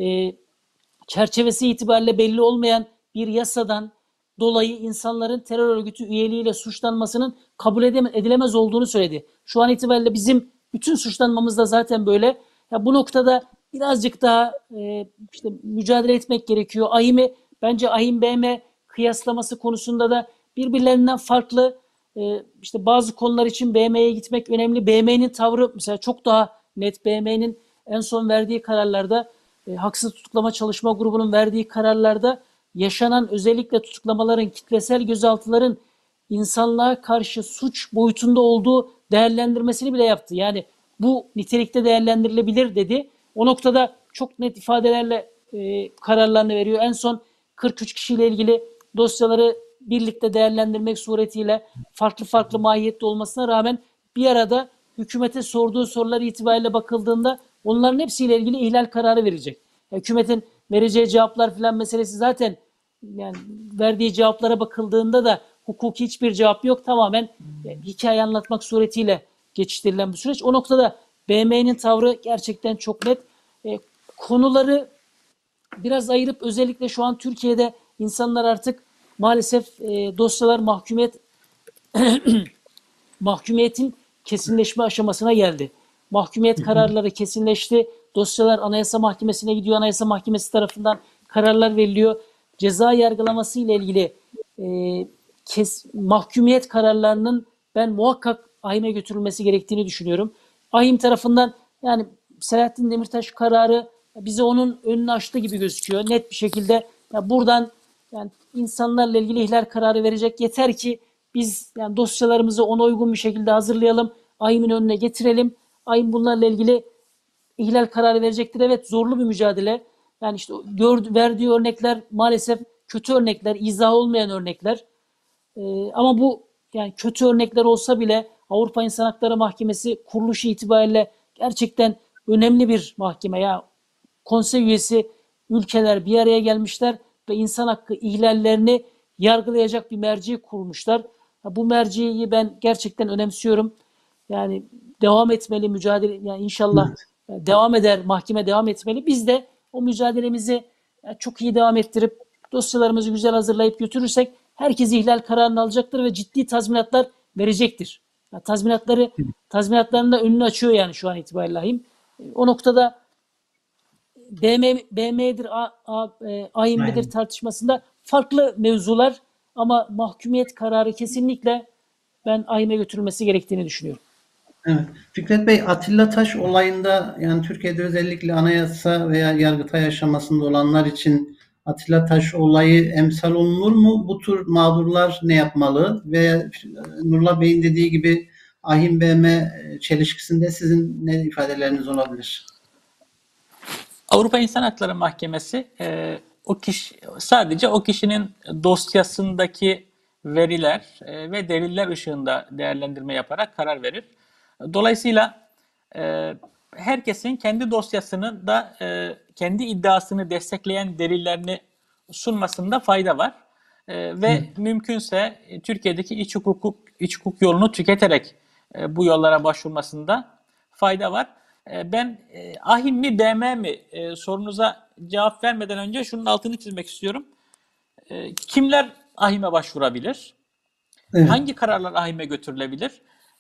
çerçevesi itibariyle belli olmayan bir yasadan dolayı insanların terör örgütü üyeliğiyle suçlanmasının kabul edilemez olduğunu söyledi. Şu an itibariyle bizim bütün suçlanmamız da zaten böyle. Ya bu noktada birazcık daha işte mücadele etmek gerekiyor. Bence AİM BM kıyaslaması konusunda da birbirlerinden farklı. İşte bazı konular için BM'ye gitmek önemli. BM'nin tavrı mesela çok daha net. BM'nin en son verdiği kararlarda haksız tutuklama çalışma grubunun verdiği kararlarda yaşanan özellikle tutuklamaların, kitlesel gözaltıların insanlığa karşı suç boyutunda olduğu değerlendirmesini bile yaptı. Yani bu nitelikte değerlendirilebilir dedi. O noktada çok net ifadelerle kararlarını veriyor. En son 43 kişiyle ilgili dosyaları birlikte değerlendirmek suretiyle farklı farklı mahiyette olmasına rağmen bir arada hükümete sorduğu sorular itibariyle bakıldığında onların hepsiyle ilgili ihlal kararı verecek. Hükümetin vereceği cevaplar filan meselesi zaten yani verdiği cevaplara bakıldığında da hukuki hiçbir cevap yok. Tamamen hikaye anlatmak suretiyle geçiştirilen bir süreç. O noktada BM'nin tavrı gerçekten çok net. Konuları biraz ayırıp özellikle şu an Türkiye'de insanlar artık maalesef dosyalar mahkumiyetin kesinleşme aşamasına geldi. Mahkumiyet kararları kesinleşti. Dosyalar Anayasa Mahkemesi'ne gidiyor. Anayasa Mahkemesi tarafından kararlar veriliyor. Ceza yargılaması ile ilgili mahkumiyet kararlarının ben muhakkak AİM'e götürülmesi gerektiğini düşünüyorum. AİM tarafından yani Selahattin Demirtaş kararı bize onun önünü açtı gibi gözüküyor. Net bir şekilde ya buradan yani insanlarla ilgili ihlal kararı verecek. Yeter ki biz yani dosyalarımızı ona uygun bir şekilde hazırlayalım. AİM'in önüne getirelim. AİM bunlarla ilgili ihlal kararı verecektir. Evet zorlu bir mücadele. Yani işte verdiği örnekler maalesef kötü örnekler, izah olmayan örnekler. Ama bu yani kötü örnekler olsa bile Avrupa İnsan Hakları Mahkemesi kuruluşu itibariyle gerçekten önemli bir mahkeme. Ya konsey üyesi ülkeler bir araya gelmişler ve insan hakkı ihlallerini yargılayacak bir merci kurmuşlar. Bu merciyi ben gerçekten önemsiyorum. Yani devam etmeli mücadele yani inşallah evet. devam eder mahkeme devam etmeli. Biz de o mücadelemizi çok iyi devam ettirip dosyalarımızı güzel hazırlayıp götürürsek herkes ihlal kararını alacaktır ve ciddi tazminatlar verecektir. Yani tazminatlarının da önünü açıyor yani şu an itibariyle. O noktada BM'dir, AİM'dir Aynen. tartışmasında farklı mevzular ama mahkumiyet kararı kesinlikle ben AİM'e götürülmesi gerektiğini düşünüyorum. Evet. Fikret Bey, Atilla Taş olayında yani Türkiye'de özellikle anayasa veya Yargıtay aşamasında olanlar için Atilla Taş olayı emsal olunur mu? Bu tür mağdurlar ne yapmalı? Ve Nurullah Bey'in dediği gibi ahim BM çelişkisinde sizin ne ifadeleriniz olabilir? Avrupa İnsan Hakları Mahkemesi sadece o kişinin dosyasındaki veriler ve deliller ışığında değerlendirme yaparak karar verir. Dolayısıyla herkesin kendi dosyasını da kendi iddiasını destekleyen delillerini sunmasında fayda var. Ve mümkünse Türkiye'deki iç hukuk yolunu tüketerek bu yollara başvurmasında fayda var. Ben ahim mi BM mi sorunuza cevap vermeden önce şunun altını çizmek istiyorum. Kimler ahime başvurabilir? Evet. Hangi kararlar ahime götürülebilir?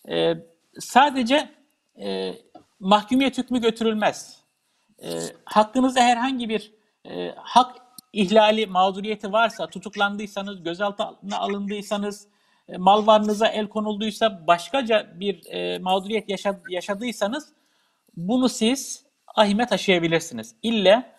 Sadece mahkumiyet hükmü götürülmez. Hakkınızda herhangi bir hak ihlali mağduriyeti varsa, tutuklandıysanız, gözaltına alındıysanız, mal varlığınıza el konulduysa, başkaca bir mağduriyet yaşadıysanız bunu siz ahime taşıyabilirsiniz. İlle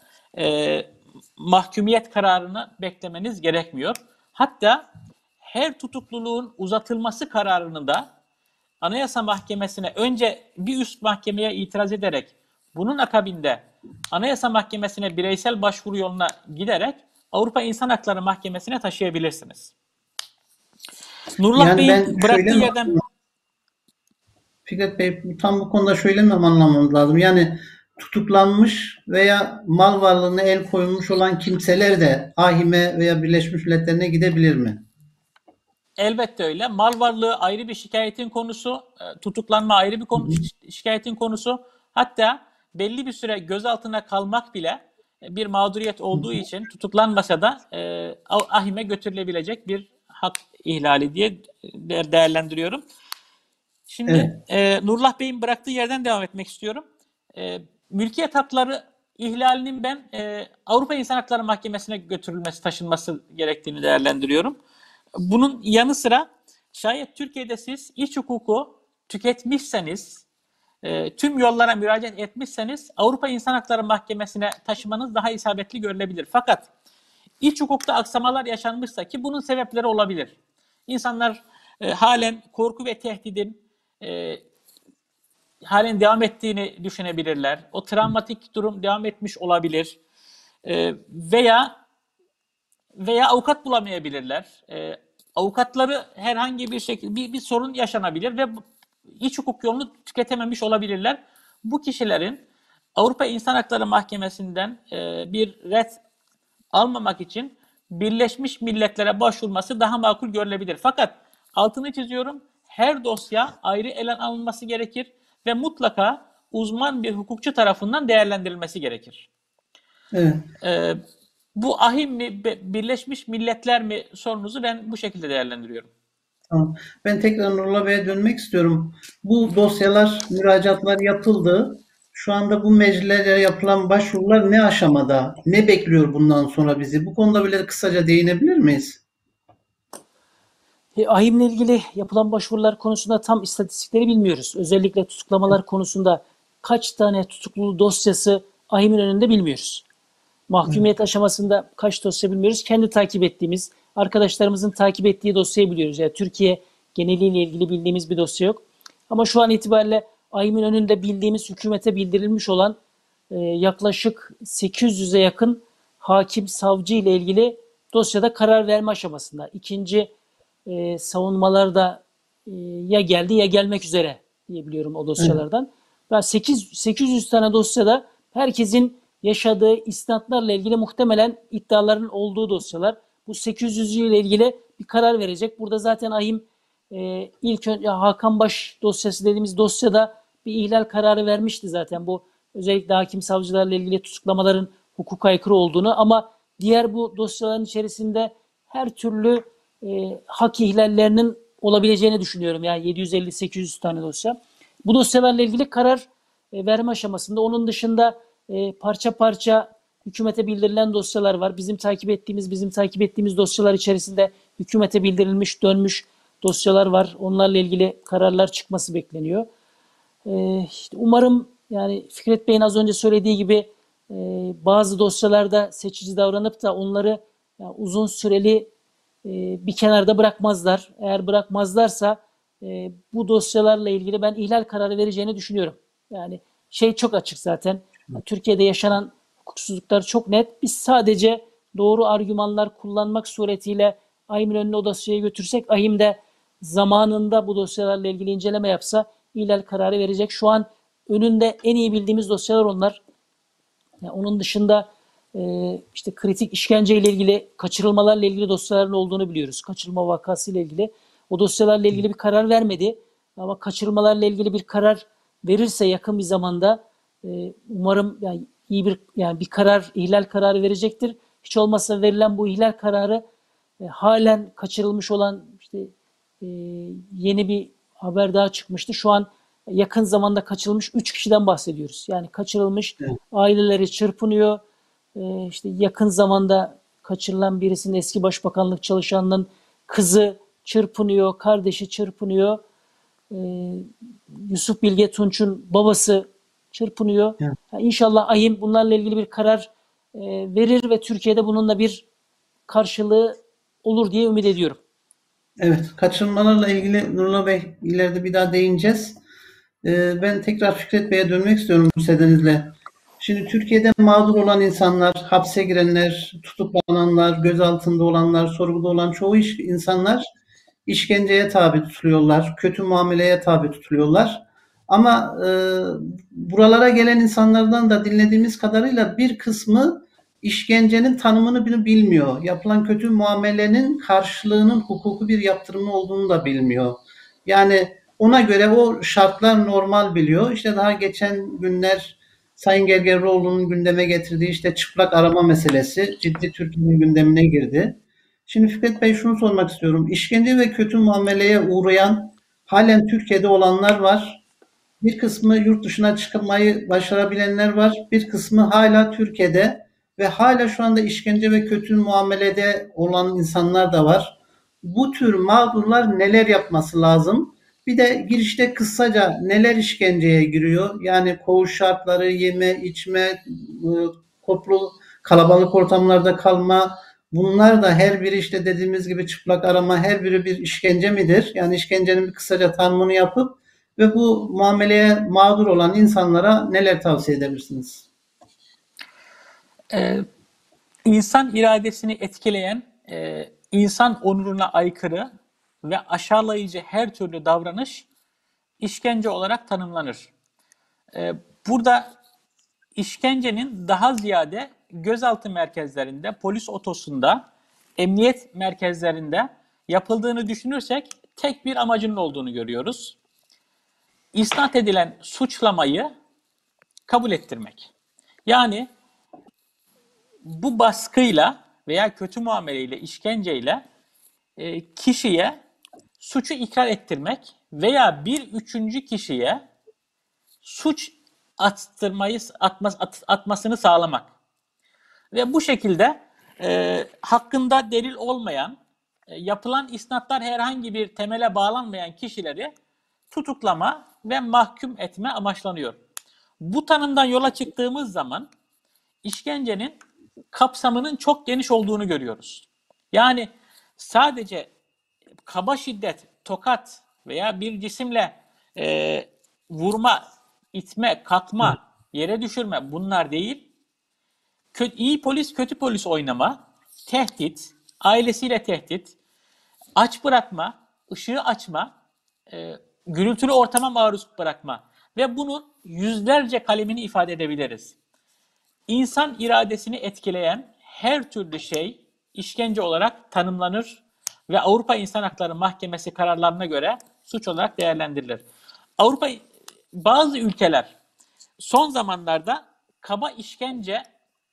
mahkumiyet kararını beklemeniz gerekmiyor. Hatta her tutukluluğun uzatılması kararını da Anayasa Mahkemesi'ne önce bir üst mahkemeye itiraz ederek bunun akabinde Anayasa Mahkemesi'ne bireysel başvuru yoluna giderek Avrupa İnsan Hakları Mahkemesi'ne taşıyabilirsiniz. Nurullah Yani ben Bey'in bıraktığı şöyle mi yerden... Fikret Bey, tam bu konuda şöyle mi anlamamız lazım? Yani tutuklanmış veya mal varlığına el koymuş olan kimseler de ahime veya Birleşmiş Milletler'e gidebilir mi? Elbette öyle. Mal varlığı ayrı bir şikayetin konusu, tutuklanma ayrı bir şikayetin konusu. Hatta belli bir süre gözaltına kalmak bile bir mağduriyet olduğu için tutuklanmasa da ahime götürülebilecek bir hak ihlali diye değerlendiriyorum. Şimdi Nurullah Bey'in bıraktığı yerden devam etmek istiyorum. Mülkiyet hakları ihlalinin ben Avrupa İnsan Hakları Mahkemesi'ne götürülmesi, taşınması gerektiğini değerlendiriyorum. Bunun yanı sıra şayet Türkiye'de siz iç hukuku tüketmişseniz, tüm yollara müracaat etmişseniz Avrupa İnsan Hakları Mahkemesi'ne taşımanız daha isabetli görülebilir. Fakat iç hukukta aksamalar yaşanmışsa, ki bunun sebepleri olabilir. İnsanlar halen korku ve tehdidin halen devam ettiğini düşünebilirler. O travmatik durum devam etmiş olabilir. Veya avukat bulamayabilirler. Avukatları herhangi bir şekilde bir sorun yaşanabilir ve iç hukuk yolunu tüketememiş olabilirler. Bu kişilerin Avrupa İnsan Hakları Mahkemesi'nden bir ret almamak için Birleşmiş Milletler'e başvurması daha makul görülebilir. Fakat altını çiziyorum, her dosya ayrı ele alınması gerekir ve mutlaka uzman bir hukukçu tarafından değerlendirilmesi gerekir. Evet. Bu ahim mi, Birleşmiş Milletler mi sorunuzu ben bu şekilde değerlendiriyorum. Tamam. Ben tekrar Nurullah Bey'e dönmek istiyorum. Bu dosyalar, müracaatlar yapıldı. Şu anda bu meclislere yapılan başvurular ne aşamada? Ne bekliyor bundan sonra bizi? Bu konuda bile kısaca değinebilir miyiz? AİHM'le ilgili yapılan başvurular konusunda tam istatistikleri bilmiyoruz. Özellikle tutuklamalar konusunda kaç tane tutuklu dosyası AİHM'in önünde bilmiyoruz. Mahkumiyet aşamasında kaç dosya bilmiyoruz. Kendi takip ettiğimiz, arkadaşlarımızın takip ettiği dosyayı biliyoruz. Yani Türkiye geneliyle ilgili bildiğimiz bir dosya yok. Ama şu an itibariyle AİHM'in önünde bildiğimiz, hükümete bildirilmiş olan yaklaşık 800'e yakın hakim, savcı ile ilgili dosyada karar verme aşamasında. İkinci savunmalar da ya geldi ya gelmek üzere diyebiliyorum o dosyalardan. Ve 800 tane dosyada herkesin yaşadığı istinadlarla ilgili muhtemelen iddiaların olduğu dosyalar. Bu 800 ile ilgili bir karar verecek. Burada zaten AİHM ilk önce Hakan Baş dosyası dediğimiz dosyada bir ihlal kararı vermişti zaten. Bu özellikle hakim savcılarla ilgili tutuklamaların hukuka aykırı olduğunu, ama diğer bu dosyaların içerisinde her türlü hak ihlallerinin olabileceğini düşünüyorum. Yani 750-800 tane dosya. Bu dosyalarla ilgili karar verme aşamasında. Onun dışında parça parça hükümete bildirilen dosyalar var. Bizim takip ettiğimiz dosyalar içerisinde hükümete bildirilmiş, dönmüş dosyalar var. Onlarla ilgili kararlar çıkması bekleniyor. İşte umarım, yani Fikret Bey'in az önce söylediği gibi bazı dosyalarda seçici davranıp da onları yani uzun süreli bir kenarda bırakmazlar. Eğer bırakmazlarsa bu dosyalarla ilgili ben ihlal kararı vereceğini düşünüyorum. Yani çok açık zaten. Türkiye'de yaşanan hukuksuzluklar çok net. Biz sadece doğru argümanlar kullanmak suretiyle AİHM'in önüne o dosyayı götürsek, AİHM de zamanında bu dosyalarla ilgili inceleme yapsa ihlal kararı verecek. Şu an önünde en iyi bildiğimiz dosyalar onlar. Yani onun dışında işte kritik işkenceyle ilgili, kaçırılmalarla ilgili dosyaların olduğunu biliyoruz. Kaçırılma vakasıyla ilgili. O dosyalarla ilgili bir karar vermedi. Ama kaçırılmalarla ilgili bir karar verirse yakın bir zamanda umarım yani iyi bir karar, ihlal kararı verecektir. Hiç olmazsa verilen bu ihlal kararı halen kaçırılmış olan işte e, yeni bir haber daha çıkmıştı. Şu an yakın zamanda kaçırılmış 3 kişiden bahsediyoruz. Yani kaçırılmış, Evet. aileleri çırpınıyor. İşte yakın zamanda kaçırılan birisinin eski başbakanlık çalışanının kızı çırpınıyor, kardeşi çırpınıyor. Yusuf Bilge Tunç'un babası çırpınıyor. Evet. Yani İnşallah AYİM bunlarla ilgili bir karar verir ve Türkiye'de bununla bir karşılığı olur diye ümit ediyorum. Evet, kaçırılmalarla ilgili Nurullah Bey ileride bir daha değineceğiz. Ben tekrar Fikret Bey'e dönmek istiyorum müsaadenizle. Şimdi Türkiye'de mağdur olan insanlar, hapse girenler, tutuklananlar, gözaltında olanlar, sorguda olan çoğu insanlar işkenceye tabi tutuluyorlar, kötü muameleye tabi tutuluyorlar. Ama buralara gelen insanlardan da dinlediğimiz kadarıyla bir kısmı işkencenin tanımını bile bilmiyor. Yapılan kötü muamelenin karşılığının hukuku bir yaptırımı olduğunu da bilmiyor. Yani ona göre o şartlar normal biliyor. İşte daha geçen günler Sayın Gergerlioğlu'nun gündeme getirdiği işte çıplak arama meselesi ciddi Türkiye'nin gündemine girdi. Şimdi Fikret Bey şunu sormak istiyorum. İşkence ve kötü muameleye uğrayan halen Türkiye'de olanlar var. Bir kısmı yurt dışına çıkmayı başarabilenler var. Bir kısmı hala Türkiye'de ve hala şu anda işkence ve kötü muamelede olan insanlar da var. Bu tür mağdurlar neler yapması lazım? Bir de girişte kısaca neler işkenceye giriyor? Yani koğuş şartları, yeme, içme, toplu kalabalık ortamlarda kalma. Bunlar da her biri işte dediğimiz gibi çıplak arama, her biri bir işkence midir? Yani işkencenin bir kısaca tanımını yapıp ve bu muameleye mağdur olan insanlara neler tavsiye edebilirsiniz? Ee, İnsan iradesini etkileyen, insan onuruna aykırı ve aşağılayıcı her türlü davranış işkence olarak tanımlanır. Burada işkencenin daha ziyade gözaltı merkezlerinde, polis otosunda, emniyet merkezlerinde yapıldığını düşünürsek tek bir amacının olduğunu görüyoruz. İsnat edilen suçlamayı kabul ettirmek. Yani bu baskıyla veya kötü muameleyle, işkenceyle kişiye suçu ikrar ettirmek veya bir üçüncü kişiye suç atmasını sağlamak. Ve bu şekilde hakkında delil olmayan, yapılan isnatlar herhangi bir temele bağlanmayan kişileri tutuklama ve mahkum etme amaçlanıyor. Bu tanımdan yola çıktığımız zaman işkencenin kapsamının çok geniş olduğunu görüyoruz. Yani sadece kaba şiddet, tokat veya bir cisimle vurma, itme, kalkma, yere düşürme bunlar değil. İyi polis, kötü polis oynama, tehdit, ailesiyle tehdit, aç bırakma, ışığı açma, gürültülü ortama maruz bırakma ve bunun yüzlerce kalemini ifade edebiliriz. İnsan iradesini etkileyen her türlü şey işkence olarak tanımlanır ve Avrupa İnsan Hakları Mahkemesi kararlarına göre suç olarak değerlendirilir. Bazı ülkeler son zamanlarda kaba işkenceden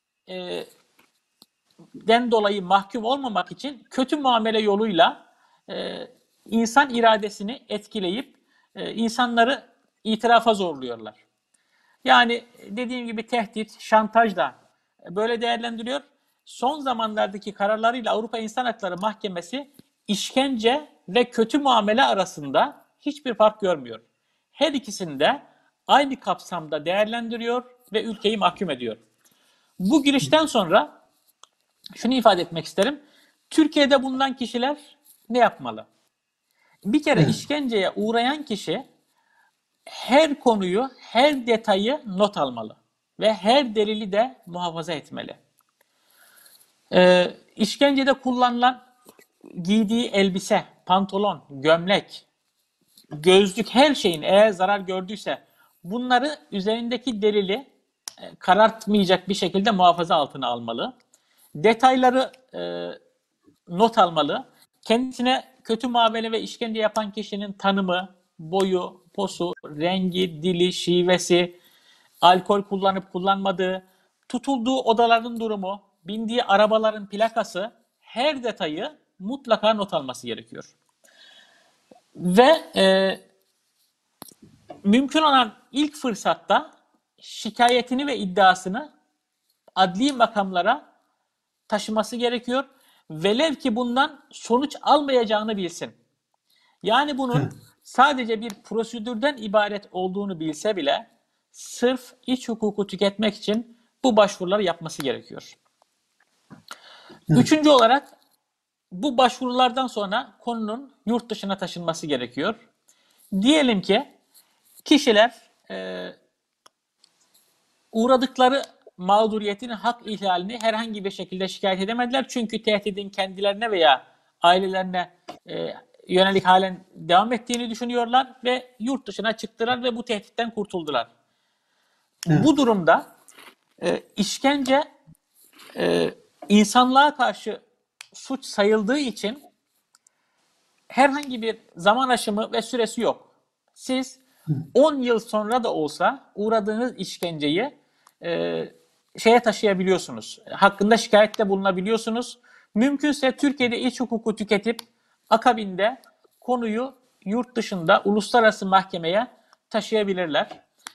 dolayı mahkum olmamak için kötü muamele yoluyla insan iradesini etkileyip insanları itirafa zorluyorlar. Yani dediğim gibi tehdit, şantaj da böyle değerlendiriyor. Son zamanlardaki kararlarıyla Avrupa İnsan Hakları Mahkemesi işkence ve kötü muamele arasında hiçbir fark görmüyor. Her ikisini de aynı kapsamda değerlendiriyor ve ülkeyi mahkum ediyor. Bu girişten sonra şunu ifade etmek isterim. Türkiye'de bulunan kişiler ne yapmalı? Bir kere işkenceye uğrayan kişi her konuyu, her detayı not almalı ve her delili de muhafaza etmeli. İşkencede kullanılan giydiği elbise, pantolon, gömlek, gözlük her şeyin eğer zarar gördüyse bunları üzerindeki delili karartmayacak bir şekilde muhafaza altına almalı. Detayları not almalı. Kendisine kötü muamele ve işkence yapan kişinin tanımı, boyu, posu, rengi, dili, şivesi, alkol kullanıp kullanmadığı, tutulduğu odaların durumu, bindiği arabaların plakası, her detayı mutlaka not alması gerekiyor. Ve mümkün olan ilk fırsatta şikayetini ve iddiasını adli makamlara taşıması gerekiyor. Velev ki bundan sonuç almayacağını bilsin. Yani bunun sadece bir prosedürden ibaret olduğunu bilse bile sırf iç hukuku tüketmek için bu başvuruları yapması gerekiyor. Üçüncü olarak bu başvurulardan sonra konunun yurt dışına taşınması gerekiyor. Diyelim ki kişiler uğradıkları mağduriyetin hak ihlalini herhangi bir şekilde şikayet edemediler. Çünkü tehdidin kendilerine veya ailelerine yönelik halen devam ettiğini düşünüyorlar ve yurt dışına çıktılar ve bu tehditten kurtuldular. Evet. Bu durumda işkence insanlığa karşı suç sayıldığı için herhangi bir zaman aşımı ve süresi yok. Siz 10 yıl sonra da olsa uğradığınız işkenceyi şeye taşıyabiliyorsunuz. Hakkında şikayette bulunabiliyorsunuz. Mümkünse Türkiye'de iç hukuku tüketip akabinde konuyu yurt dışında uluslararası mahkemeye taşıyabilirler.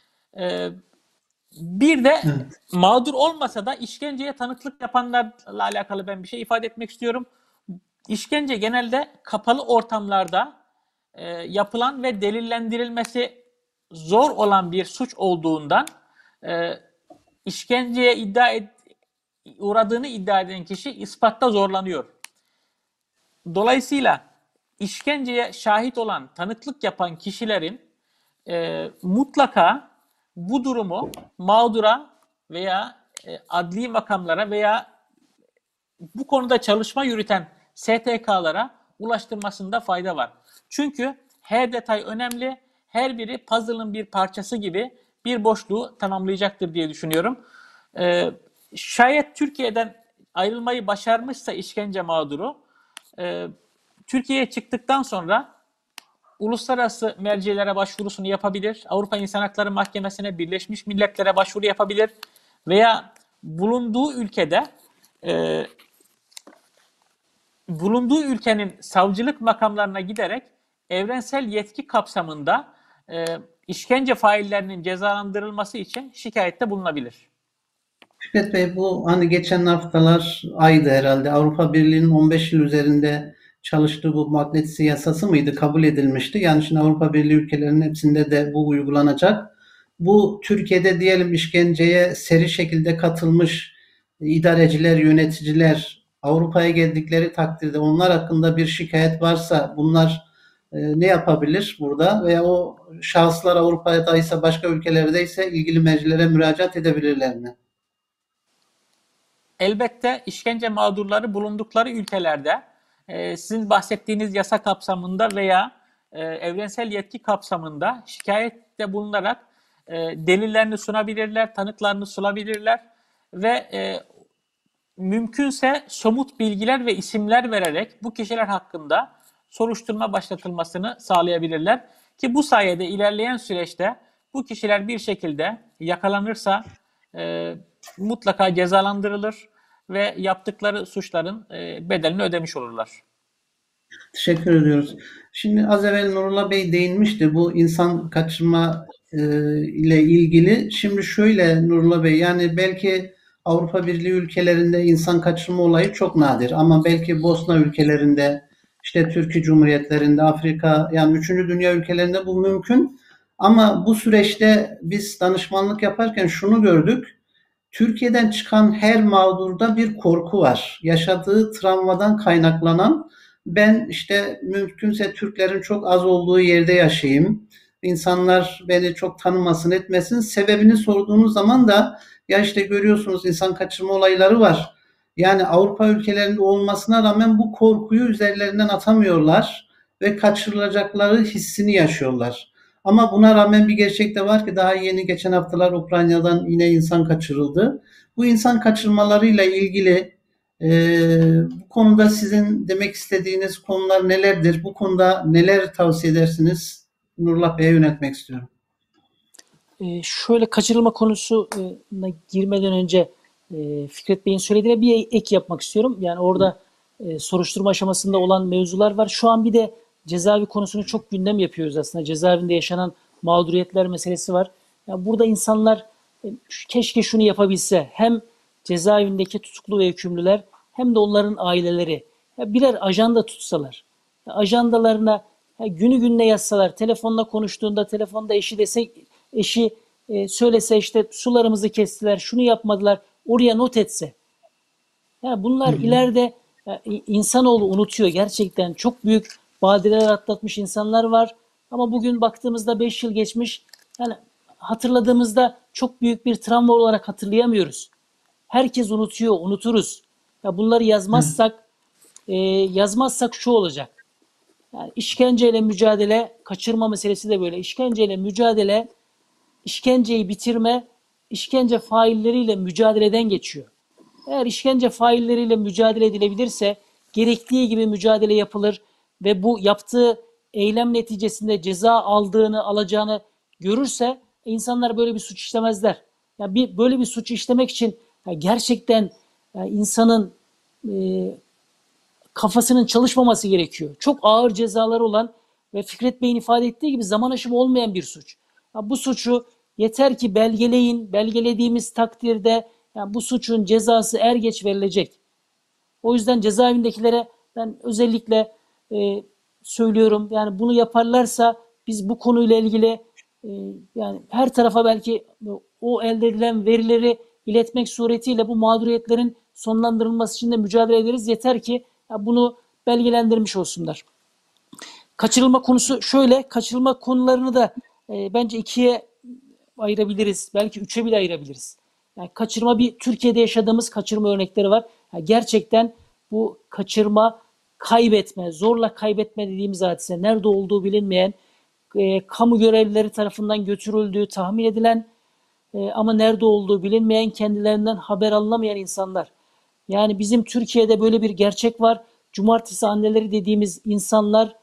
Bir de mağdur olmasa da işkenceye tanıklık yapanlarla alakalı ben bir şey ifade etmek istiyorum. İşkence genelde kapalı ortamlarda yapılan ve delillendirilmesi zor olan bir suç olduğundan işkenceye uğradığını iddia eden kişi ispatta zorlanıyor. Dolayısıyla işkenceye şahit olan, tanıklık yapan kişilerin mutlaka bu durumu mağdura veya adli makamlara veya bu konuda çalışma yürüten STK'lara ulaştırmasında fayda var. Çünkü her detay önemli. Her biri puzzle'ın bir parçası gibi bir boşluğu tamamlayacaktır diye düşünüyorum. Şayet Türkiye'den ayrılmayı başarmışsa işkence mağduru, Türkiye'ye çıktıktan sonra uluslararası mercilere başvurusunu yapabilir. Avrupa İnsan Hakları Mahkemesi'ne, Birleşmiş Milletler'e başvuru yapabilir. Veya bulunduğu ülkenin savcılık makamlarına giderek evrensel yetki kapsamında işkence faillerinin cezalandırılması için şikayette bulunabilir. Fikret Bey, bu hani geçen haftalar aydı herhalde, Avrupa Birliği'nin 15 yıl üzerinde çalıştığı bu Magnitsky yasası mıydı? Kabul edilmişti. Yani şimdi Avrupa Birliği ülkelerinin hepsinde de bu uygulanacak. Bu Türkiye'de diyelim işkenceye seri şekilde katılmış idareciler, yöneticiler Avrupa'ya geldikleri takdirde onlar hakkında bir şikayet varsa bunlar ne yapabilir burada? Veya o şahıslar Avrupa'daysa, başka ülkelerdeyse ilgili mercilere müracaat edebilirler mi? Elbette işkence mağdurları bulundukları ülkelerde sizin bahsettiğiniz yasa kapsamında veya evrensel yetki kapsamında şikayette bulunarak delillerini sunabilirler, tanıklarını sunabilirler ve mümkünse somut bilgiler ve isimler vererek bu kişiler hakkında soruşturma başlatılmasını sağlayabilirler. Ki bu sayede ilerleyen süreçte bu kişiler bir şekilde yakalanırsa mutlaka cezalandırılır ve yaptıkları suçların bedelini ödemiş olurlar. Teşekkür ediyoruz. Şimdi az evvel Nurullah Bey değinmişti bu insan kaçırma ile ilgili. Şimdi şöyle Nurullah Bey, yani belki Avrupa Birliği ülkelerinde insan kaçırma olayı çok nadir ama belki Bosna ülkelerinde, işte Türkiye Cumhuriyetlerinde, Afrika, yani 3. Dünya ülkelerinde bu mümkün. Ama bu süreçte biz danışmanlık yaparken şunu gördük. Türkiye'den çıkan her mağdurda bir korku var. Yaşadığı travmadan kaynaklanan, ben işte mümkünse Türklerin çok az olduğu yerde yaşayayım, İnsanlar beni çok tanımasın etmesin. Sebebini sorduğunuz zaman da ya işte görüyorsunuz insan kaçırma olayları var. Yani Avrupa ülkelerinde olmasına rağmen bu korkuyu üzerlerinden atamıyorlar ve kaçırılacakları hissini yaşıyorlar. Ama buna rağmen bir gerçek de var ki daha yeni geçen haftalar Ukrayna'dan yine insan kaçırıldı. Bu insan kaçırmalarıyla ilgili bu konuda sizin demek istediğiniz konular nelerdir? Bu konuda neler tavsiye edersiniz? Nurullah Bey'e yöneltmek istiyorum. Şöyle kaçırılma konusuna girmeden önce Fikret Bey'in söylediğine bir ek yapmak istiyorum. Yani orada soruşturma aşamasında olan mevzular var. Şu an bir de cezaevi konusunu çok gündem yapıyoruz aslında. Cezaevinde yaşanan mağduriyetler meselesi var. Yani burada insanlar keşke şunu yapabilse. Hem cezaevindeki tutuklu ve hükümlüler hem de onların aileleri birer ajanda tutsalar. Ajandalarına günü gününe yazsalar. Telefonla konuştuğunda telefonda eşi söylese işte sularımızı kestiler, şunu yapmadılar, oraya not etse. Yani bunlar ileride insanoğlu unutuyor. Gerçekten çok büyük badireler atlatmış insanlar var. Ama bugün baktığımızda 5 yıl geçmiş. Yani hatırladığımızda çok büyük bir travma olarak hatırlayamıyoruz. Herkes unutuyor, unuturuz. Ya bunları yazmazsak şu olacak. Yani işkenceyle mücadele, kaçırma meselesi de böyle. İşkenceyle mücadele, işkenceyi bitirme, işkence failleriyle mücadeleden geçiyor. Eğer işkence failleriyle mücadele edilebilirse gerektiği gibi mücadele yapılır ve bu yaptığı eylem neticesinde ceza alacağını görürse insanlar böyle bir suç işlemezler. Yani böyle bir suç işlemek için gerçekten insanın kafasının çalışmaması gerekiyor. Çok ağır cezaları olan ve Fikret Bey'in ifade ettiği gibi zaman aşımı olmayan bir suç. Bu suçu yeter ki belgeleyin, belgelediğimiz takdirde bu suçun cezası er geç verilecek. O yüzden cezaevindekilere ben özellikle söylüyorum. Yani bunu yaparlarsa biz bu konuyla ilgili yani her tarafa belki o elde edilen verileri iletmek suretiyle bu mağduriyetlerin sonlandırılması için de mücadele ederiz. Yeter ki bunu belgelendirmiş olsunlar. Kaçırılma konusu şöyle, kaçırılma konularını da bence ikiye ayırabiliriz. Belki üçe bile ayırabiliriz. Yani kaçırma Türkiye'de yaşadığımız kaçırma örnekleri var. Yani gerçekten bu kaçırma, kaybetme, zorla kaybetme dediğimiz hadise, nerede olduğu bilinmeyen, kamu görevlileri tarafından götürüldüğü tahmin edilen ama nerede olduğu bilinmeyen, kendilerinden haber alınamayan insanlar. Yani bizim Türkiye'de böyle bir gerçek var. Cumartesi anneleri dediğimiz insanlar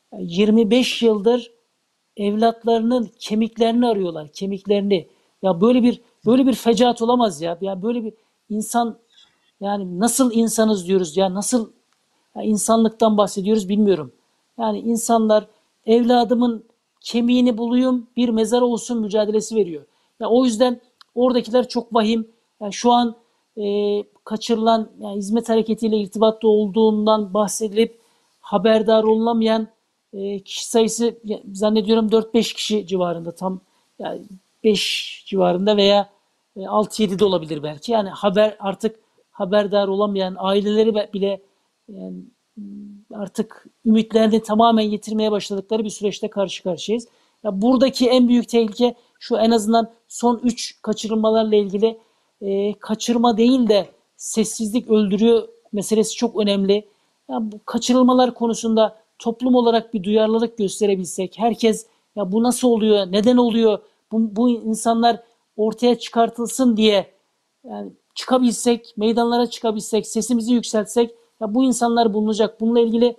25 yıldır evlatlarının kemiklerini arıyorlar, kemiklerini. Ya böyle bir fecaat olamaz ya. Ya böyle bir insan, yani nasıl insanız diyoruz ya, nasıl insanlıktan bahsediyoruz bilmiyorum. Yani insanlar evladımın kemiğini bulayım, bir mezar olsun mücadelesi veriyor. Ya o yüzden oradakiler çok vahim. Yani şu an kaçırılan, yani hizmet hareketiyle irtibatta olduğundan bahsedilip haberdar olunamayan kişi sayısı zannediyorum 4-5 kişi civarında, tam yani 5 civarında veya 6-7 de olabilir belki. Yani artık haberdar olamayan aileleri bile yani artık ümitlerini tamamen yitirmeye başladıkları bir süreçte karşı karşıyayız. Ya buradaki en büyük tehlike şu, en azından son 3 kaçırılmalarla ilgili kaçırma değil de sessizlik öldürüyor meselesi çok önemli. Ya bu kaçırılmalar konusunda toplum olarak bir duyarlılık gösterebilsek, herkes ya bu nasıl oluyor, neden oluyor, bu insanlar ortaya çıkartılsın diye yani çıkabilsek, meydanlara çıkabilsek, sesimizi yükseltsek, ya bu insanlar bulunacak. Bununla ilgili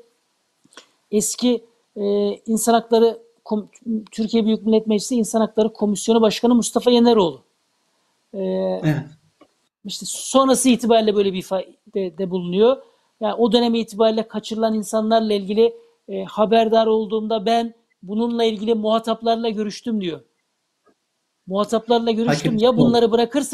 eski İnsan Hakları Türkiye Büyük Millet Meclisi İnsan Hakları Komisyonu Başkanı Mustafa Yeneroğlu. Evet. İşte sonrası itibariyle böyle bir ifadede bulunuyor. Yani o dönem itibariyle kaçırılan insanlarla ilgili haberdar olduğumda ben bununla ilgili muhataplarla görüştüm diyor. Muhataplarla görüştüm. Ya bunları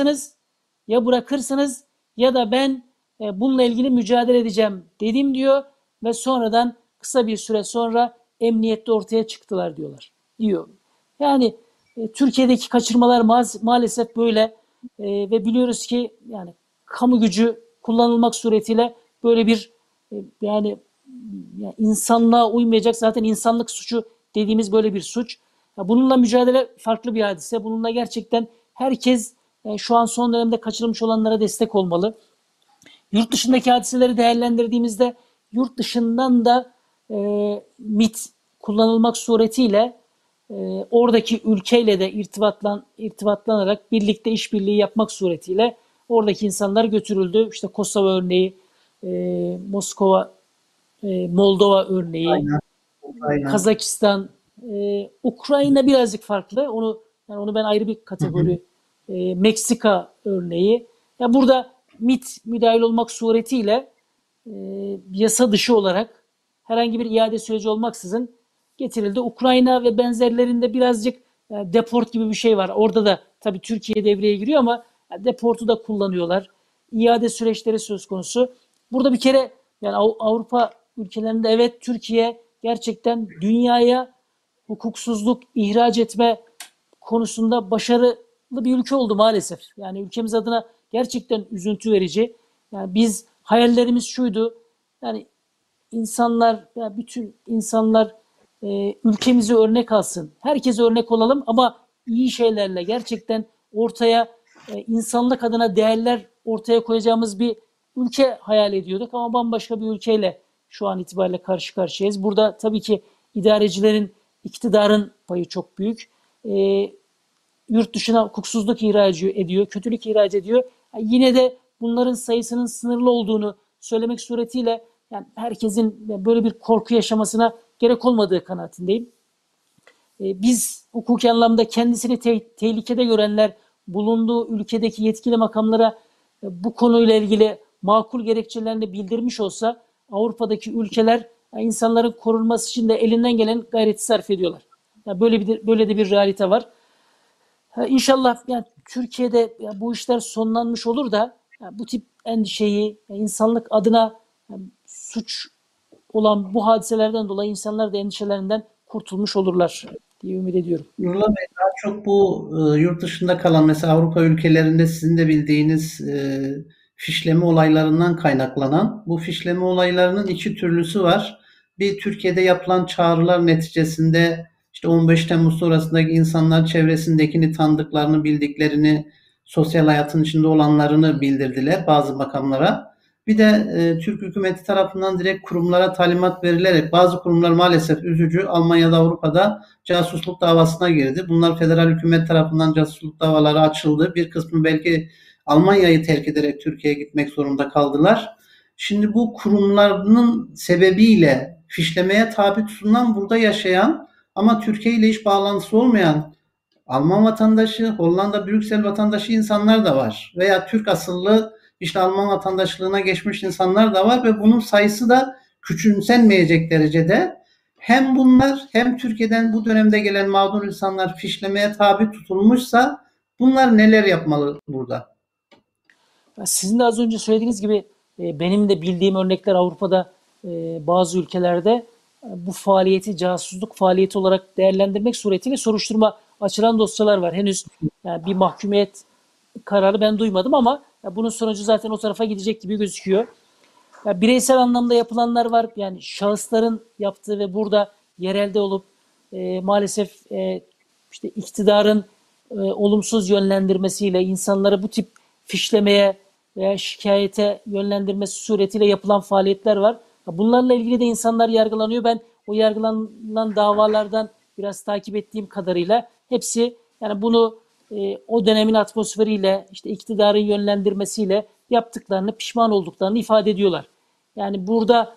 bırakırsınız ya da ben bununla ilgili mücadele edeceğim dedim diyor ve sonradan kısa bir süre sonra emniyette ortaya çıktılar diyor. Yani Türkiye'deki kaçırmalar maalesef böyle ve biliyoruz ki yani kamu gücü kullanılmak suretiyle böyle bir yani insanlığa uymayacak, zaten insanlık suçu dediğimiz böyle bir suç. Bununla mücadele farklı bir hadise. Bununla gerçekten herkes şu an son dönemde kaçırılmış olanlara destek olmalı. Yurt dışındaki hadiseleri değerlendirdiğimizde yurt dışından da MIT kullanılmak suretiyle oradaki ülkeyle de irtibatlanarak birlikte işbirliği yapmak suretiyle oradaki insanlar götürüldü. İşte Kosova örneği, Moskova, Moldova örneği, Aynen. Aynen. Kazakistan, Ukrayna birazcık farklı. Onu ben ayrı bir Hı hı. kategori. Meksika örneği. Ya burada MİT müdahil olmak suretiyle yasa dışı olarak herhangi bir iade süreci olmaksızın getirildi. Ukrayna ve benzerlerinde birazcık deport gibi bir şey var. Orada da tabii Türkiye devreye giriyor ama deportu da kullanıyorlar. İade süreçleri söz konusu. Burada bir kere yani Avrupa ülkelerinde evet Türkiye gerçekten dünyaya hukuksuzluk ihraç etme konusunda başarılı bir ülke oldu maalesef. Yani ülkemiz adına gerçekten üzüntü verici. Yani biz hayallerimiz şuydu. Yani insanlar, yani bütün insanlar ülkemize örnek alsın. Herkese örnek olalım ama iyi şeylerle gerçekten ortaya insanlık adına değerler ortaya koyacağımız bir ülke hayal ediyorduk ama bambaşka bir ülkeyle şu an itibariyle karşı karşıyayız. Burada tabii ki idarecilerin, iktidarın payı çok büyük. Yurt dışına hukuksuzluk ihraç ediyor, kötülük ihraç ediyor. Yani yine de bunların sayısının sınırlı olduğunu söylemek suretiyle yani herkesin böyle bir korku yaşamasına gerek olmadığı kanaatindeyim. Biz hukuki anlamda kendisini tehlikede görenler bulunduğu ülkedeki yetkili makamlara bu konuyla ilgili makul gerekçelerini bildirmiş olsa Avrupa'daki ülkeler insanların korunması için de elinden gelen gayreti sarf ediyorlar. Yani böyle de bir realite var. İnşallah yani Türkiye'de bu işler sonlanmış olur da bu tip endişeyi insanlık adına suç olan bu hadiselerden dolayı insanlar da endişelerinden kurtulmuş olurlar diye ümit ediyorum. Nurullah Bey, daha çok bu yurt dışında kalan mesela Avrupa ülkelerinde sizin de bildiğiniz fişleme olaylarından kaynaklanan bu fişleme olaylarının iki türlüsü var. Bir, Türkiye'de yapılan çağrılar neticesinde işte 15 Temmuz sonrasındaki insanlar çevresindekini tanıdıklarını, bildiklerini, sosyal hayatın içinde olanlarını bildirdiler bazı makamlara. Bir de Türk hükümeti tarafından direkt kurumlara talimat verilerek bazı kurumlar maalesef üzücü Almanya'da, Avrupa'da casusluk davasına girdi. Bunlar federal hükümet tarafından casusluk davaları açıldı. Bir kısmı belki Almanya'yı terk ederek Türkiye'ye gitmek zorunda kaldılar. Şimdi bu kurumların sebebiyle fişlemeye tabi tutulan, burada yaşayan ama Türkiye ile hiç bağlantısı olmayan Alman vatandaşı, Hollanda, Brüksel vatandaşı insanlar da var. Veya Türk asıllı işte Alman vatandaşlığına geçmiş insanlar da var ve bunun sayısı da küçümsenmeyecek derecede. Hem bunlar hem Türkiye'den bu dönemde gelen mağdur insanlar fişlemeye tabi tutulmuşsa bunlar neler yapmalı burada? Sizin de az önce söylediğiniz gibi benim de bildiğim örnekler Avrupa'da bazı ülkelerde bu faaliyeti casusluk faaliyeti olarak değerlendirmek suretiyle soruşturma açılan dosyalar var. Henüz yani bir mahkumiyet kararı ben duymadım ama bunun sonucu zaten o tarafa gidecek gibi gözüküyor. Ya bireysel anlamda yapılanlar var. Yani şahısların yaptığı ve burada yerelde olup maalesef işte iktidarın olumsuz yönlendirmesiyle insanları bu tip fişlemeye veya şikayete yönlendirmesi suretiyle yapılan faaliyetler var. Bunlarla ilgili de insanlar yargılanıyor. Ben o yargılanan davalardan biraz takip ettiğim kadarıyla hepsi yani bunu o dönemin atmosferiyle işte iktidarın yönlendirmesiyle yaptıklarını, pişman olduklarını ifade ediyorlar. Yani burada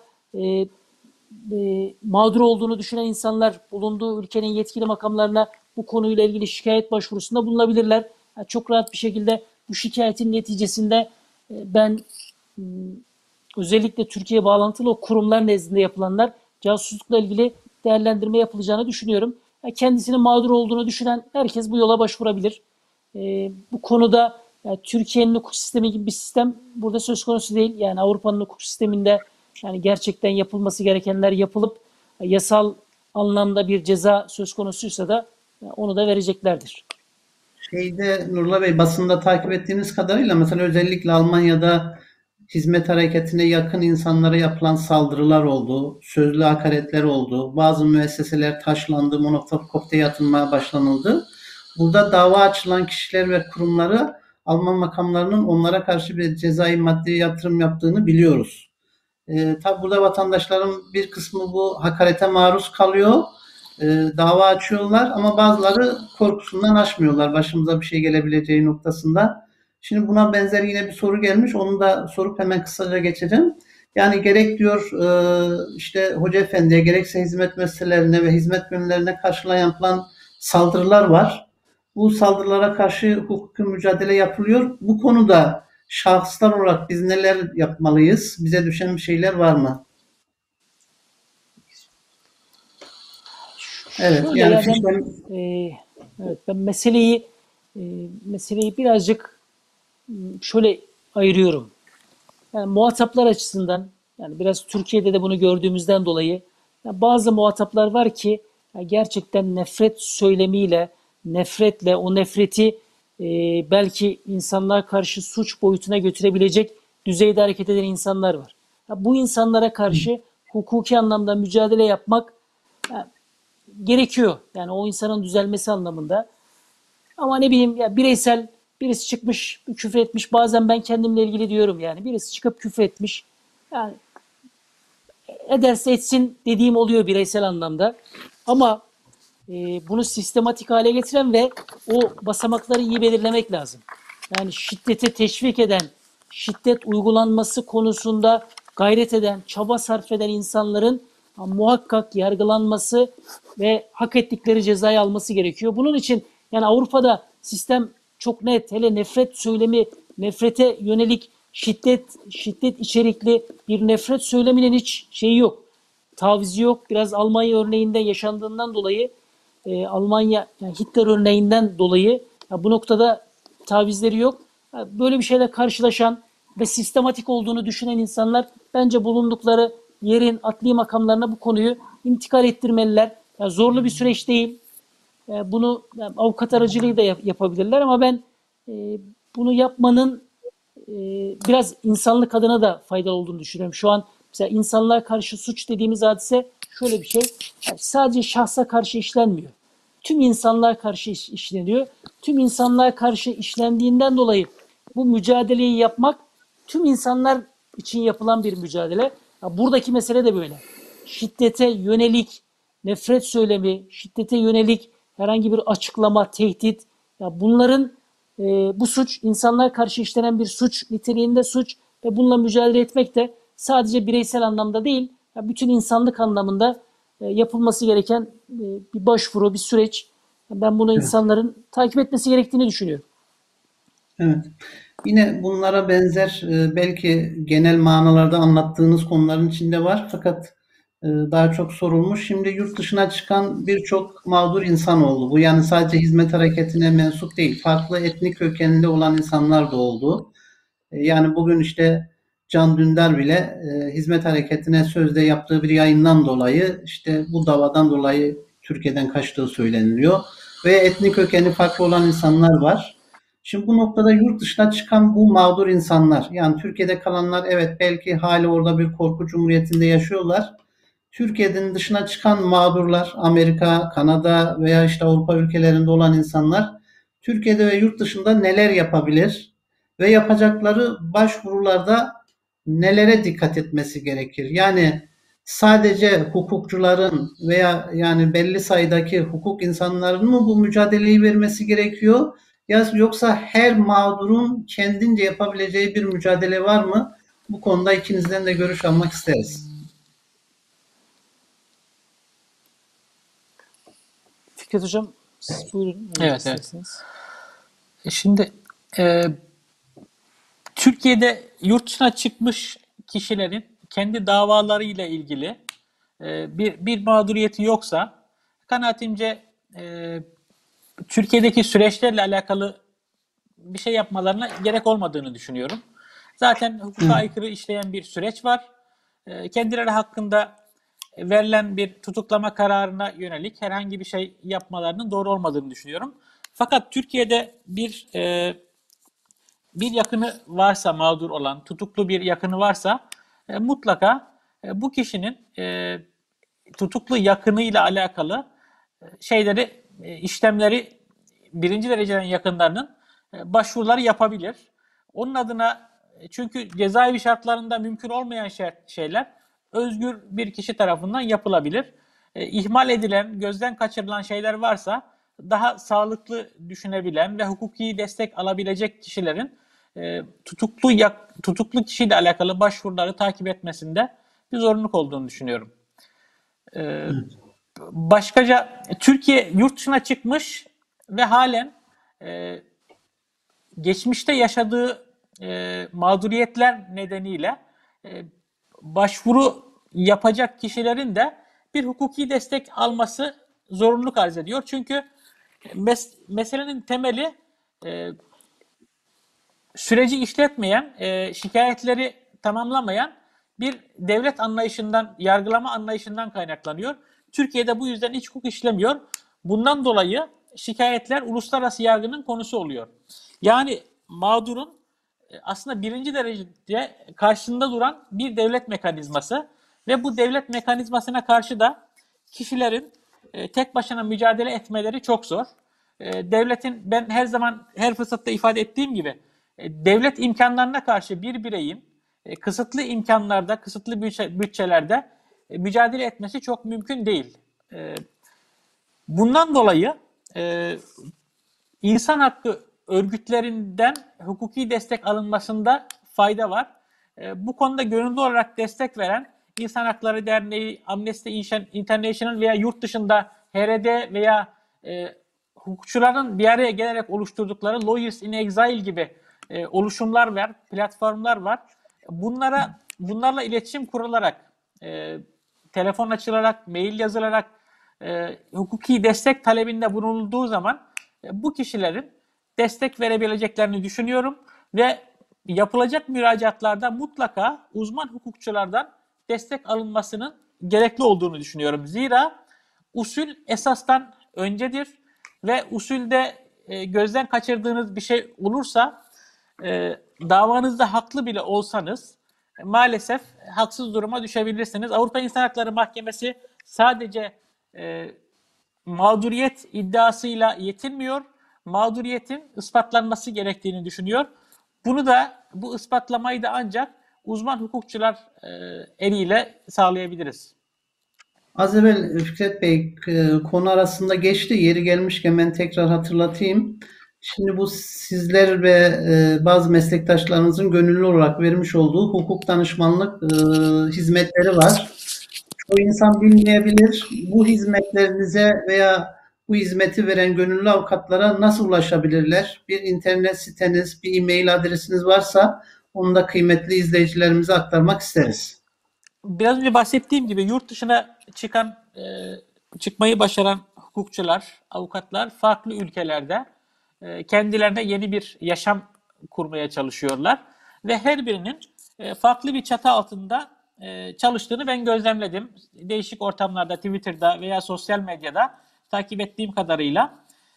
mağdur olduğunu düşünen insanlar bulunduğu ülkenin yetkili makamlarına bu konuyla ilgili şikayet başvurusunda bulunabilirler. Yani çok rahat bir şekilde bu şikayetin neticesinde ben özellikle Türkiye bağlantılı o kurumlar nezdinde yapılanlar casuslukla ilgili değerlendirme yapılacağını düşünüyorum. Yani kendisinin mağdur olduğunu düşünen herkes bu yola başvurabilir. Bu konuda yani Türkiye'nin hukuk sistemi gibi bir sistem burada söz konusu değil. Yani Avrupa'nın hukuk sisteminde yani gerçekten yapılması gerekenler yapılıp yasal anlamda bir ceza söz konusuysa da onu da vereceklerdir. Nurullah Bey, basında takip ettiğimiz kadarıyla mesela özellikle Almanya'da hizmet hareketine yakın insanlara yapılan saldırılar oldu, sözlü hakaretler oldu, bazı müesseseler taşlandı, Molotov kokteyl atılmaya başlanıldı. Burada dava açılan kişiler ve kurumları Alman makamlarının onlara karşı bir cezai maddi yatırım yaptığını biliyoruz. Tabi burada vatandaşların bir kısmı bu hakarete maruz kalıyor. dava açıyorlar ama bazıları korkusundan açmıyorlar başımıza bir şey gelebileceği noktasında. Şimdi buna benzer yine bir soru gelmiş. Onu da sorup hemen kısaca geçeceğim. Yani gerek diyor işte Hoca Efendi'ye gerekse hizmet meselelerine ve hizmet gönüllerine karşılan yapılan saldırılar var. Bu saldırılara karşı hukuki mücadele yapılıyor. Bu konuda şahıslar olarak biz neler yapmalıyız? Bize düşen bir şeyler var mı? Evet, Şöyle yani ya ben Fişlem evet ben meseleyi birazcık şöyle ayırıyorum. Yani muhataplar açısından yani biraz Türkiye'de de bunu gördüğümüzden dolayı ya bazı muhataplar var ki ya gerçekten nefret söylemiyle, nefretle o nefreti e, belki insanlığa karşı suç boyutuna götürebilecek düzeyde hareket eden insanlar var. Ya bu insanlara karşı hukuki anlamda mücadele yapmak ya, gerekiyor. Yani o insanın düzelmesi anlamında. Ama ne bileyim ya bireysel birisi çıkmış küfür etmiş. Bazen ben kendimle ilgili diyorum yani. Birisi çıkıp küfür etmiş. Yani ederse etsin dediğim oluyor bireysel anlamda. Ama bunu sistematik hale getiren ve o basamakları iyi belirlemek lazım. Yani şiddete teşvik eden, şiddet uygulanması konusunda gayret eden, çaba sarf eden insanların muhakkak yargılanması ve hak ettikleri cezayı alması gerekiyor. Bunun için yani Avrupa'da sistem çok net. Hele nefret söylemi, nefrete yönelik şiddet içerikli bir nefret söyleminin hiç şeyi yok, tavizi yok. Biraz Almanya örneğinde yaşandığından dolayı Almanya yani Hitler örneğinden dolayı ya bu noktada tavizleri yok. Ya böyle bir şeyle karşılaşan ve sistematik olduğunu düşünen insanlar bence bulundukları yerin adli makamlarına bu konuyu intikal ettirmeliler. Ya zorlu bir süreç değil. Bunu yani avukat aracılığıyla da yapabilirler ama ben bunu yapmanın e, biraz insanlık adına da faydalı olduğunu düşünüyorum. Şu an mesela insanlığa karşı suç dediğimiz hadise şöyle bir şey. Yani sadece şahsa karşı işlenmiyor. Tüm insanlığa karşı işleniyor. Tüm insanlığa karşı işlendiğinden dolayı bu mücadeleyi yapmak tüm insanlar için yapılan bir mücadele. Ya buradaki mesele de böyle. Şiddete yönelik nefret söylemi, şiddete yönelik herhangi bir açıklama, tehdit, ya bunların bu suç insanlığa karşı işlenen bir suç niteliğinde suç ve bununla mücadele etmek de sadece bireysel anlamda değil, ya bütün insanlık anlamında yapılması gereken bir başvuru, bir süreç. Ben bunu evet. insanların takip etmesi gerektiğini düşünüyorum. Evet. Yine bunlara benzer belki genel manalarda anlattığınız konuların içinde var fakat daha çok sorulmuş. Şimdi yurt dışına çıkan birçok mağdur insan oldu. Bu yani sadece hizmet hareketine mensup değil, farklı etnik kökenli olan insanlar da oldu. Yani bugün işte Can Dündar bile hizmet hareketine sözde yaptığı bir yayından dolayı işte bu davadan dolayı Türkiye'den kaçtığı söyleniliyor. Ve etnik kökeni farklı olan insanlar var. Şimdi bu noktada yurt dışına çıkan bu mağdur insanlar, yani Türkiye'de kalanlar evet belki hali orada bir korku cumhuriyetinde yaşıyorlar. Türkiye'nin dışına çıkan mağdurlar, Amerika, Kanada veya işte Avrupa ülkelerinde olan insanlar Türkiye'de ve yurt dışında neler yapabilir ve yapacakları başvurularda nelere dikkat etmesi gerekir? Yani sadece hukukçuların veya yani belli sayıdaki hukuk insanlarının mı bu mücadeleyi vermesi gerekiyor? Yoksa her mağdurun kendince yapabileceği bir mücadele var mı? Bu konuda ikinizden de görüş almak isteriz. Fikret Hocam, siz buyurun önce Evet, evet. isterseniz. Şimdi e, Türkiye'de yurt dışına çıkmış kişilerin kendi davalarıyla ilgili bir mağduriyeti yoksa kanaatimce Türkiye'deki süreçlerle alakalı bir şey yapmalarına gerek olmadığını düşünüyorum. Zaten hukuka Evet. aykırı işleyen bir süreç var. Kendileri hakkında verilen bir tutuklama kararına yönelik herhangi bir şey yapmalarının doğru olmadığını düşünüyorum. Fakat Türkiye'de bir yakını varsa mağdur olan, tutuklu bir yakını varsa mutlaka bu kişinin tutuklu yakınıyla alakalı işlemleri birinci dereceden yakınlarının başvuruları yapabilir. Onun adına çünkü cezaevi şartlarında mümkün olmayan şeyler özgür bir kişi tarafından yapılabilir. ihmal edilen, gözden kaçırılan şeyler varsa daha sağlıklı düşünebilen ve hukuki destek alabilecek kişilerin tutuklu kişiyle alakalı başvuruları takip etmesinde bir zorunluluk olduğunu düşünüyorum. Evet. Başkaca Türkiye yurt dışına çıkmış ve halen geçmişte yaşadığı mağduriyetler nedeniyle başvuru yapacak kişilerin de bir hukuki destek alması zorunluluk arz ediyor. Çünkü meselenin temeli süreci işletmeyen, şikayetleri tamamlamayan bir devlet anlayışından, yargılama anlayışından kaynaklanıyor. Türkiye'de bu yüzden hiç hukuk işlemiyor. Bundan dolayı şikayetler uluslararası yargının konusu oluyor. Yani mağdurun aslında birinci derecede karşısında duran bir devlet mekanizması ve bu devlet mekanizmasına karşı da kişilerin tek başına mücadele etmeleri çok zor. Devletin, ben her zaman her fırsatta ifade ettiğim gibi, devlet imkanlarına karşı bir bireyin kısıtlı imkanlarda, kısıtlı bütçelerde mücadele etmesi çok mümkün değil. Bundan dolayı insan hakkı örgütlerinden hukuki destek alınmasında fayda var. Bu konuda gönüllü olarak destek veren İnsan Hakları Derneği, Amnesty International veya yurt dışında HRD veya hukukçuların bir araya gelerek oluşturdukları Lawyers in Exile gibi oluşumlar var, platformlar var. Bunlarla iletişim kurularak, telefon açılarak, mail yazılarak hukuki destek talebinde bulunulduğu zaman bu kişilerin destek verebileceklerini düşünüyorum ve yapılacak müracaatlarda mutlaka uzman hukukçulardan destek alınmasının gerekli olduğunu düşünüyorum. Zira usul esastan öncedir ve usulde gözden kaçırdığınız bir şey olursa davanızda haklı bile olsanız maalesef haksız duruma düşebilirsiniz. Avrupa İnsan Hakları Mahkemesi sadece mağduriyet iddiasıyla yetinmiyor. Mağduriyetin ispatlanması gerektiğini düşünüyor. Bu ispatlamayı da ancak uzman hukukçular eliyle sağlayabiliriz. Az evvel Fikret Bey konu arasında geçti. Yeri gelmişken ben tekrar hatırlatayım. Şimdi bu sizler ve bazı meslektaşlarınızın gönüllü olarak vermiş olduğu hukuk danışmanlık hizmetleri var. Çoğu insan bilmeyebilir. Bu hizmetlerinize veya bu hizmeti veren gönüllü avukatlara nasıl ulaşabilirler? Bir internet siteniz, bir e-mail adresiniz varsa onu da kıymetli izleyicilerimize aktarmak isteriz. Biraz önce bahsettiğim gibi yurt dışına çıkmayı başaran hukukçular, avukatlar farklı ülkelerde kendilerine yeni bir yaşam kurmaya çalışıyorlar ve her birinin farklı bir çatı altında çalıştığını ben gözlemledim. Değişik ortamlarda, Twitter'da veya sosyal medyada takip ettiğim kadarıyla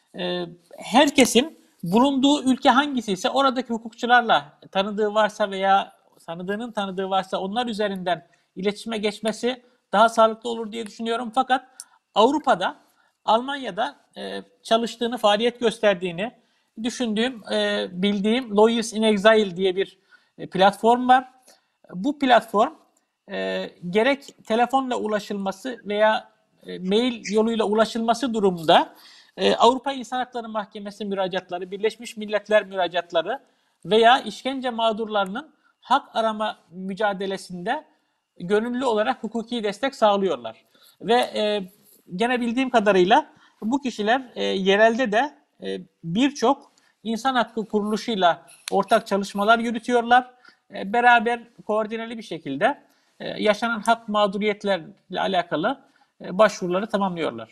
herkesin bulunduğu ülke hangisi ise oradaki hukukçularla tanıdığı varsa veya tanıdığının tanıdığı varsa onlar üzerinden iletişime geçmesi daha sağlıklı olur diye düşünüyorum. Fakat Avrupa'da, Almanya'da çalıştığını, faaliyet gösterdiğini düşündüğüm, bildiğim Lawyers in Exile diye bir platform var. Bu platform gerek telefonla ulaşılması veya mail yoluyla ulaşılması durumunda Avrupa İnsan Hakları Mahkemesi müracaatları, Birleşmiş Milletler müracaatları veya işkence mağdurlarının hak arama mücadelesinde gönüllü olarak hukuki destek sağlıyorlar. Ve gene bildiğim kadarıyla bu kişiler yerelde de birçok insan hakkı kuruluşuyla ortak çalışmalar yürütüyorlar. Beraber koordineli bir şekilde yaşanan hak mağduriyetlerle alakalı başvuruları tamamlıyorlar.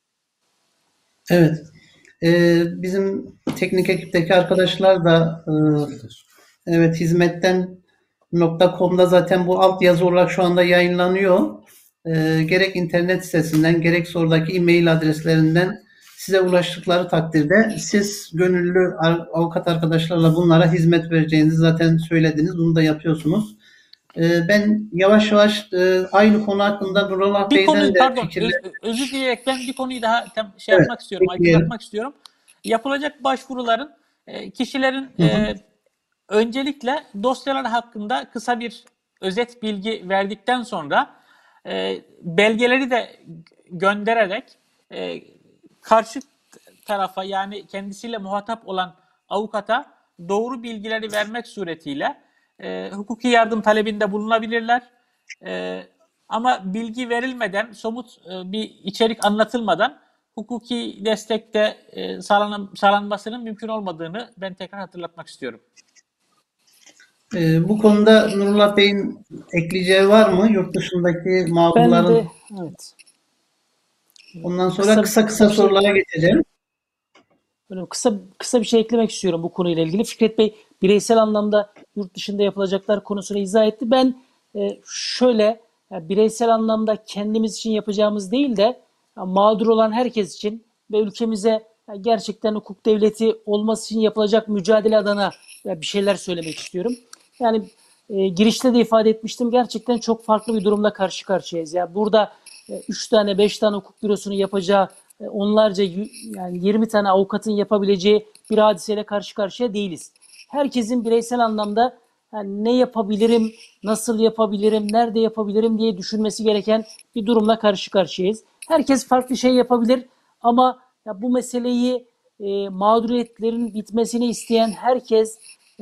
Evet. Bizim teknik ekipteki arkadaşlar da evet hizmetten.com'da zaten bu altyazı olarak şu anda yayınlanıyor. Gerek internet sitesinden gerekse oradaki e-mail adreslerinden size ulaştıkları takdirde siz gönüllü avukat arkadaşlarla bunlara hizmet vereceğinizi zaten söylediniz. Bunu da yapıyorsunuz. Ben yavaş yavaş aynı konu hakkında Nurullah Bey'den de fikirler... Özür dileyerek ben bir konuyu daha Evet, yapmak istiyorum, bekleyelim. aydınlatmak istiyorum. Yapılacak başvuruların kişilerin öncelikle dosyalar hakkında kısa bir özet bilgi verdikten sonra belgeleri de göndererek karşı tarafa, yani kendisiyle muhatap olan avukata doğru bilgileri vermek suretiyle hukuki yardım talebinde bulunabilirler. Ama bilgi verilmeden, somut bir içerik anlatılmadan hukuki destekte sağlanmasının mümkün olmadığını ben tekrar hatırlatmak istiyorum. Bu konuda Nurullah Bey'in ekleyeceği var mı? Yurt dışındaki Ben mağdurların. de evet. Ondan sonra kısa bir şey sorulara geçeceğim. Böyle kısa bir şey eklemek istiyorum bu konuyla ilgili. Fikret Bey bireysel anlamda yurt dışında yapılacaklar konusunu izah etti. Ben şöyle bireysel anlamda kendimiz için yapacağımız değil de mağdur olan herkes için ve ülkemize gerçekten hukuk devleti olması için yapılacak mücadele adına bir şeyler söylemek istiyorum. Yani girişte de ifade etmiştim. Gerçekten çok farklı bir durumla karşı karşıyayız. Yani burada 3 tane 5 tane hukuk bürosunun yapacağı onlarca yani 20 tane avukatın yapabileceği bir hadiseyle karşı karşıya değiliz. Herkesin bireysel anlamda yani ne yapabilirim, nasıl yapabilirim, nerede yapabilirim diye düşünmesi gereken bir durumla karşı karşıyayız. Herkes farklı şey yapabilir ama ya bu meseleyi mağduriyetlerin bitmesini isteyen herkes,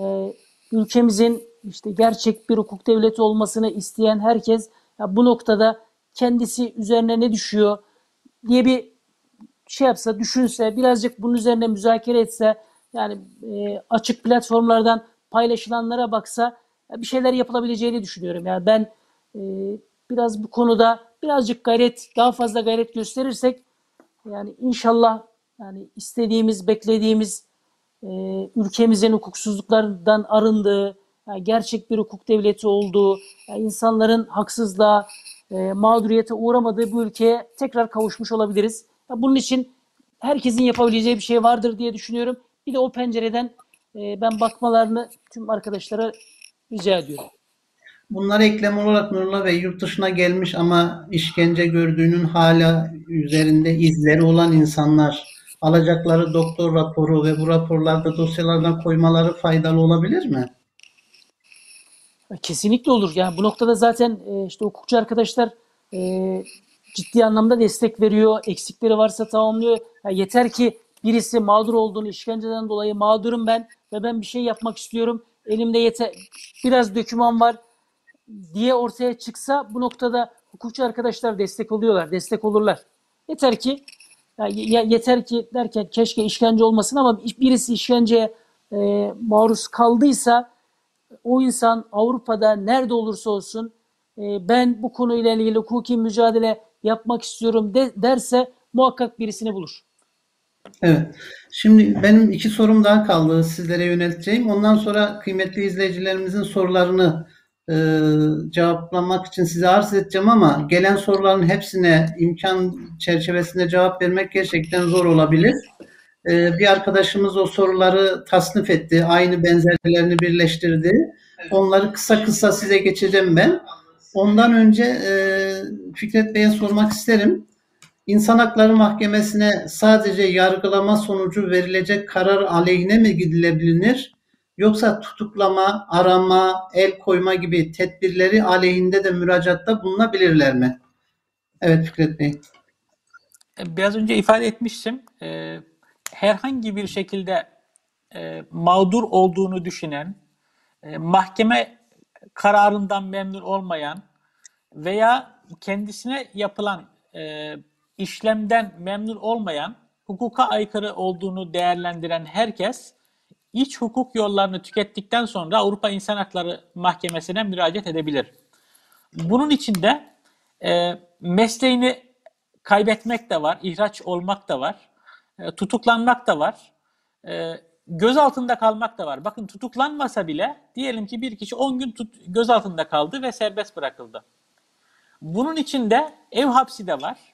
ülkemizin işte gerçek bir hukuk devleti olmasını isteyen herkes ya bu noktada kendisi üzerine ne düşüyor diye bir şey yapsa, düşünse, birazcık bunun üzerine müzakere etse, yani açık platformlardan paylaşılanlara baksa bir şeyler yapılabileceğini düşünüyorum. Yani ben e, biraz bu konuda birazcık daha fazla gayret gösterirsek yani inşallah yani istediğimiz, beklediğimiz ülkemizin hukuksuzluklardan arındığı, yani gerçek bir hukuk devleti olduğu, yani insanların haksızlığa, mağduriyete uğramadığı bu ülkeye tekrar kavuşmuş olabiliriz. Yani bunun için herkesin yapabileceği bir şey vardır diye düşünüyorum. Bir de o pencereden ben bakmalarını tüm arkadaşlara rica ediyorum. Bunlara eklem olarak Nurullah Bey, yurt dışına gelmiş ama işkence gördüğünün hala üzerinde izleri olan insanlar alacakları doktor raporu ve bu raporlarda dosyalardan koymaları faydalı olabilir mi? Kesinlikle olur. Yani bu noktada zaten işte hukukçu arkadaşlar e, ciddi anlamda destek veriyor. Eksikleri varsa tamamlıyor. Yani yeter ki birisi mağdur olduğunu, işkenceden dolayı mağdurum ben ve ben bir şey yapmak istiyorum. Elimde biraz döküman var diye ortaya çıksa bu noktada hukukçu arkadaşlar destek oluyorlar, destek olurlar. Yeter ki yeter ki derken keşke işkence olmasın ama birisi işkenceye maruz kaldıysa o insan Avrupa'da nerede olursa olsun ben bu konuyla ilgili hukuki mücadele yapmak istiyorum derse muhakkak birisini bulur. Evet. Şimdi benim 2 sorum daha kaldı sizlere yönelteceğim. Ondan sonra kıymetli izleyicilerimizin sorularını cevaplamak için size arz edeceğim ama gelen soruların hepsine imkan çerçevesinde cevap vermek gerçekten zor olabilir. Bir arkadaşımız o soruları tasnif etti. Aynı benzerlerini birleştirdi. Onları kısa size geçeceğim ben. Ondan önce Fikret Bey'e sormak isterim. İnsan Hakları Mahkemesi'ne sadece yargılama sonucu verilecek karar aleyhine mi gidilebilir? Yoksa tutuklama, arama, el koyma gibi tedbirleri aleyhinde de müracaatta bulunabilirler mi? Evet Fikret Bey. Biraz önce ifade etmiştim. Herhangi bir şekilde mağdur olduğunu düşünen, mahkeme kararından memnun olmayan veya kendisine yapılan işlemden memnun olmayan, hukuka aykırı olduğunu değerlendiren herkes iç hukuk yollarını tükettikten sonra Avrupa İnsan Hakları Mahkemesi'ne müracaat edebilir. Bunun için de mesleğini kaybetmek de var, ihraç olmak da var, tutuklanmak da var, gözaltında kalmak da var. Bakın tutuklanmasa bile diyelim ki bir kişi 10 gün gözaltında kaldı ve serbest bırakıldı. Bunun için de ev hapsi de var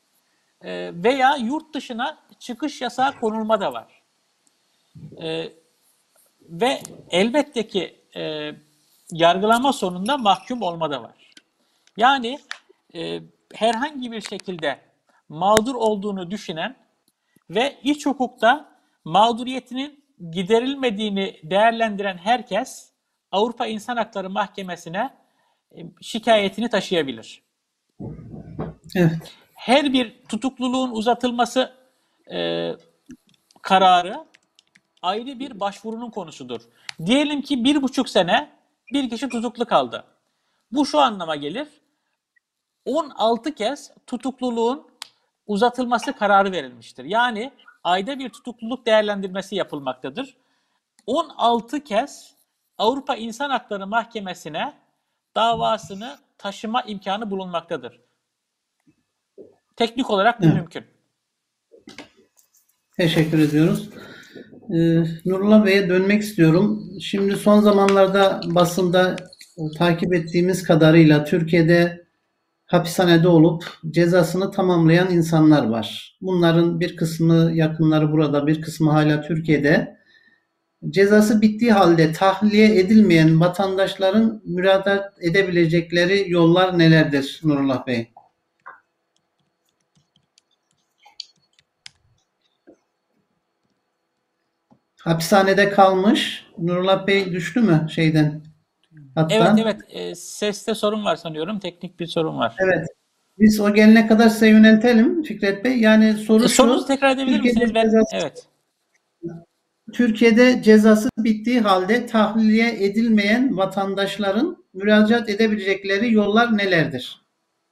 veya yurt dışına çıkış yasağı konulma da var. Ve elbette ki yargılama sonunda mahkum olma da var. Yani herhangi bir şekilde mağdur olduğunu düşünen ve iç hukukta mağduriyetinin giderilmediğini değerlendiren herkes Avrupa İnsan Hakları Mahkemesi'ne şikayetini taşıyabilir. Evet. her bir tutukluluğun uzatılması kararı ayrı bir başvurunun konusudur. Diyelim ki 1,5 sene bir kişi tutuklu kaldı. Bu şu anlama gelir: 16 kez tutukluluğun uzatılması kararı verilmiştir. Yani ayda bir tutukluluk değerlendirmesi yapılmaktadır. 16 kez Avrupa İnsan Hakları Mahkemesi'ne davasını taşıma imkanı bulunmaktadır. Teknik olarak bu Evet. mümkün. Teşekkür ediyoruz. Nurullah Bey'e dönmek istiyorum. Şimdi son zamanlarda basında takip ettiğimiz kadarıyla Türkiye'de hapishanede olup cezasını tamamlayan insanlar var. Bunların bir kısmı yakınları burada, bir kısmı hala Türkiye'de. Cezası bittiği halde tahliye edilmeyen vatandaşların müracaat edebilecekleri yollar nelerdir Nurullah Bey? Hapishanede kalmış. Nurullah Bey düştü mü şeyden? Hatta. Evet. Seste sorun var sanıyorum. Teknik bir sorun var. Evet. Biz o gelene kadar size yöneltelim Fikret Bey. Yani soru Sorunuzu şu. tekrar edebilir misiniz? Evet. Türkiye'de cezası bittiği halde tahliye edilmeyen vatandaşların müracaat edebilecekleri yollar nelerdir?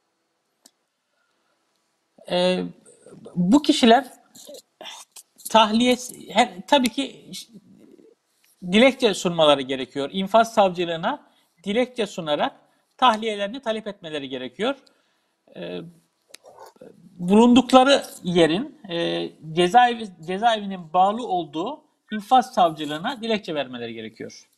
Bu kişiler tahliye, tabii ki dilekçe sunmaları gerekiyor. İnfaz savcılığına dilekçe sunarak tahliyelerini talep etmeleri gerekiyor. Bulundukları yerin cezaevinin bağlı olduğu infaz savcılığına dilekçe vermeleri gerekiyor.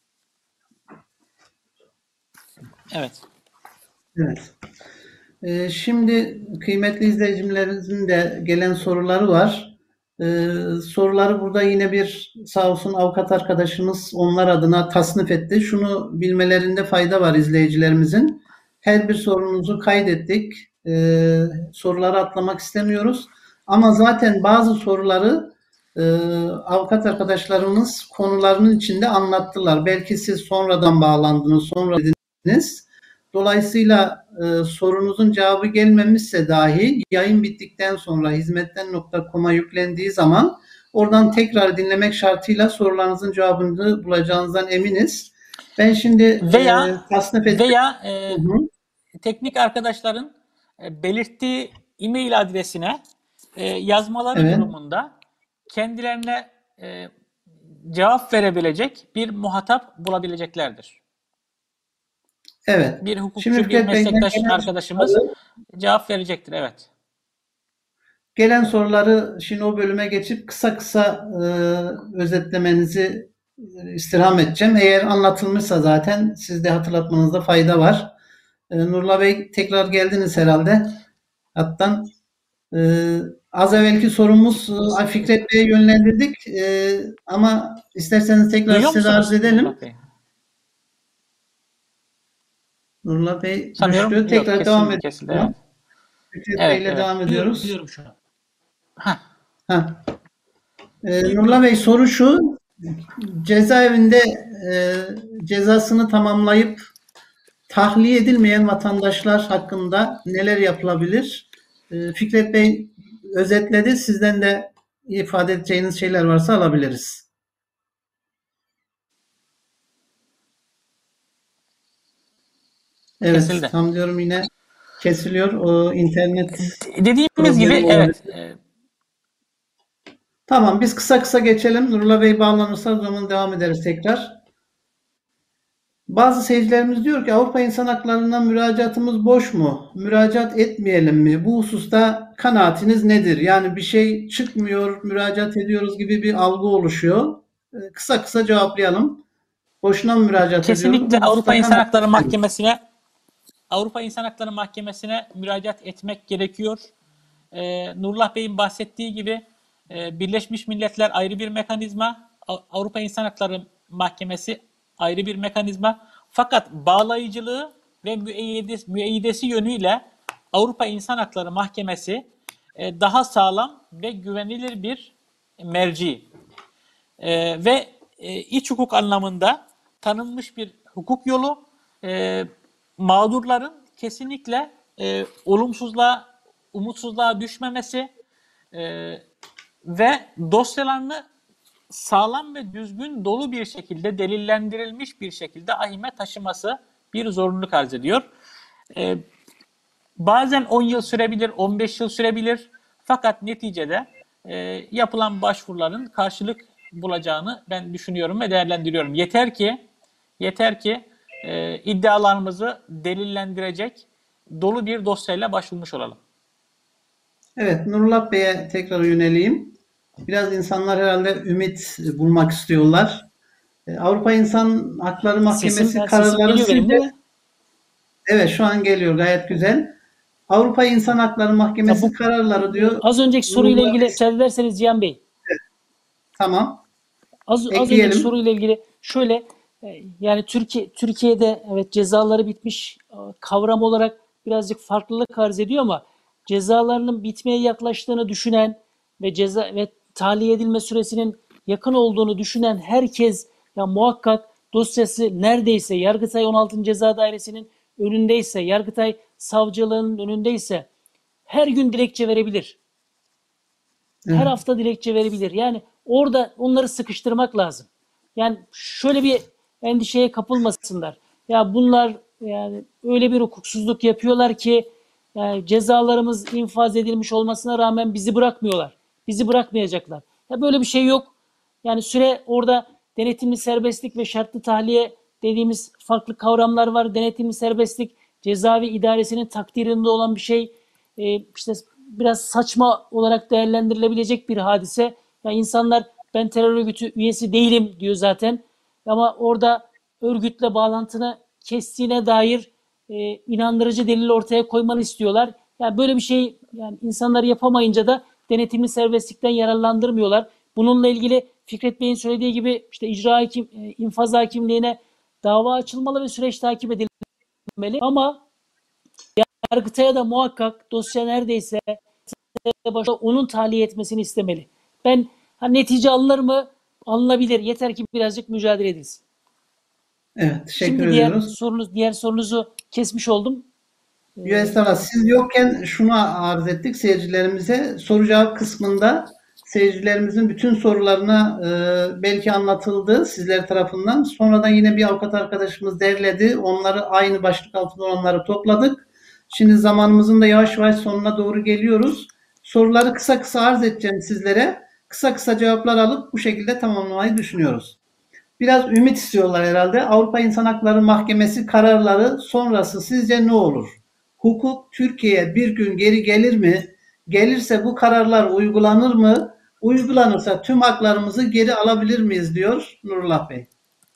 Evet. Evet. Şimdi kıymetli izleyicilerimizin de gelen soruları var. Soruları burada yine bir sağ olsun avukat arkadaşımız onlar adına tasnif etti. Şunu bilmelerinde fayda var izleyicilerimizin. Her bir sorunuzu kaydettik. Soruları atlamak istemiyoruz. Ama zaten bazı soruları avukat arkadaşlarımız konularının içinde anlattılar. Belki siz sonradan bağlandınız, sonra dediniz. Dolayısıyla sorunuzun cevabı gelmemişse dahi yayın bittikten sonra hizmetten.com'a yüklendiği zaman oradan tekrar dinlemek şartıyla sorularınızın cevabını bulacağınızdan eminiz. Ben şimdi tasnif ettim. Veya teknik arkadaşların belirttiği e-mail adresine yazmaları durumunda kendilerine cevap verebilecek bir muhatap bulabileceklerdir. Evet. Bir hukukçu, Şimdi bir meslektaş arkadaşımız cevap verecektir. Evet. Gelen soruları şimdi o bölüme geçip kısa kısa özetlemenizi istirham edeceğim. Eğer anlatılmışsa zaten siz de hatırlatmanızda fayda var. Nurullah Bey tekrar geldiniz herhalde. Hatta az evvelki sorumuz Fikret Bey'e yönlendirdik. Ama isterseniz tekrar Duyuyor size arz musunuz edelim. Nurullah Bey? Nurullah Bey Sanıyorum düştü. Tekrar yok, devam kesildi, edelim. evet. Fikret Bey ile devam ediyoruz. Duyuyorum şu an. Nurullah Bey soru şu. Cezaevinde cezasını tamamlayıp tahliye edilmeyen vatandaşlar hakkında neler yapılabilir? Fikret Bey özetledi. Sizden de ifade edeceğiniz şeyler varsa alabiliriz. Evet, Kesildi. tam diyorum yine kesiliyor. O internet Dediğimiz gibi evet. Tamam, biz kısa kısa geçelim. Nurullah Bey bağlanırsa o zaman devam ederiz tekrar. Bazı seyircilerimiz diyor ki Avrupa İnsan Hakları'na müracaatımız boş mu? Müracaat etmeyelim mi? Bu hususta kanaatiniz nedir? Yani bir şey çıkmıyor, müracaat ediyoruz gibi bir algı oluşuyor. Kısa kısa cevaplayalım. Boşuna mı müracaat Kesinlikle ediyoruz? Bu Avrupa hususta İnsan Hakları kanaatiniz. Mahkemesi'ne müracaat etmek gerekiyor. Nurullah Bey'in bahsettiği gibi Birleşmiş Milletler ayrı bir mekanizma, Avrupa İnsan Hakları Mahkemesi ayrı bir mekanizma. Fakat bağlayıcılığı ve müeyyidesi yönüyle Avrupa İnsan Hakları Mahkemesi daha sağlam ve güvenilir bir merci. Ve iç hukuk anlamında tanınmış bir hukuk yolu, mağdurların kesinlikle olumsuzluğa umutsuzluğa düşmemesi ve dosyalarını sağlam ve düzgün, dolu bir şekilde, delillendirilmiş bir şekilde AİHM'e taşıması bir zorunluluk arz ediyor. Bazen 10 yıl sürebilir, 15 yıl sürebilir. Fakat neticede yapılan başvuruların karşılık bulacağını ben düşünüyorum ve değerlendiriyorum. Yeter ki iddialarımızı delillendirecek dolu bir dosyayla başvurmuş olalım. Evet, Nurullah Bey'e tekrar yöneleyim. Biraz insanlar herhalde ümit bulmak istiyorlar. Avrupa İnsan Hakları Mahkemesi Sesim kararları geliyor benim değil mi? Evet, şu an geliyor, gayet güzel. Avrupa İnsan Hakları Mahkemesi Ya bu kararları diyor. az önceki soruyla Nurullah ilgili Bey, müsaade ederseniz Cihan Bey. tamam. Az önceki Ekleyelim. soruyla ilgili şöyle yani Türkiye'de evet cezaları bitmiş kavram olarak birazcık farklılık arz ediyor ama cezalarının bitmeye yaklaştığını düşünen ve ceza ve tahliye edilme süresinin yakın olduğunu düşünen herkes ya muhakkak dosyası neredeyse Yargıtay 16. Ceza Dairesi'nin önündeyse, Yargıtay savcılığının önündeyse her gün dilekçe verebilir. Her Evet. hafta dilekçe verebilir. Yani orada onları sıkıştırmak lazım. Yani şöyle bir endişeye kapılmasınlar. Ya bunlar yani öyle bir hukuksuzluk yapıyorlar ki yani cezalarımız infaz edilmiş olmasına rağmen bizi bırakmıyorlar. Bizi bırakmayacaklar. Ya böyle bir şey yok. Yani süre orada denetimli serbestlik ve şartlı tahliye dediğimiz farklı kavramlar var. Denetimli serbestlik cezaevi idaresinin takdirinde olan bir şey. İşte biraz saçma olarak değerlendirilebilecek bir hadise. Yani insanlar ben terör örgütü üyesi değilim diyor zaten. Ama orada örgütle bağlantını kestiğine dair inandırıcı delil ortaya koymanı istiyorlar. Yani böyle bir şey yani insanlar yapamayınca da denetimli serbestlikten yararlandırmıyorlar. Bununla ilgili Fikret Bey'in söylediği gibi işte infaz hakimliğine dava açılmalı ve süreç takip edilmeli. Ama Yargıtay'a da muhakkak dosya neredeyse başta onun tahliye etmesini istemeli. Netice alınır mı? Alınabilir. Yeter ki birazcık mücadele edilsin. Evet, teşekkür Şimdi ediyoruz. diğer sorunuzu kesmiş oldum. Estağfurullah. Siz yokken şunu arz ettik seyircilerimize. Soru cevap kısmında seyircilerimizin bütün sorularına belki anlatıldı sizler tarafından. Sonradan yine bir avukat arkadaşımız derledi. Onları aynı başlık altında olanları topladık. Şimdi zamanımızın da yavaş yavaş sonuna doğru geliyoruz. Soruları kısa kısa arz edeceğim sizlere. Kısa kısa cevaplar alıp bu şekilde tamamlamayı düşünüyoruz. Biraz ümit istiyorlar herhalde. Avrupa İnsan Hakları Mahkemesi kararları sonrası sizce ne olur? Hukuk Türkiye'ye bir gün geri gelir mi? Gelirse bu kararlar uygulanır mı? Uygulanırsa tüm haklarımızı geri alabilir miyiz diyor Nurullah Bey.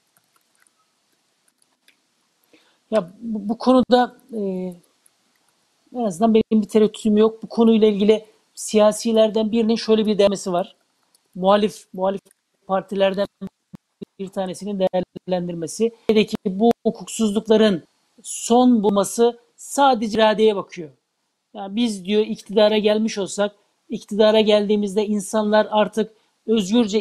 Ya bu konuda en azından benim bir tereddütüm yok. Bu konuyla ilgili siyasilerden birinin şöyle bir demesi var. Muhalif partilerden bir tanesinin değerlendirmesi. Türkiye'deki bu hukuksuzlukların son bulması sadece iradeye bakıyor. Yani biz diyor iktidara gelmiş olsak, iktidara geldiğimizde insanlar artık özgürce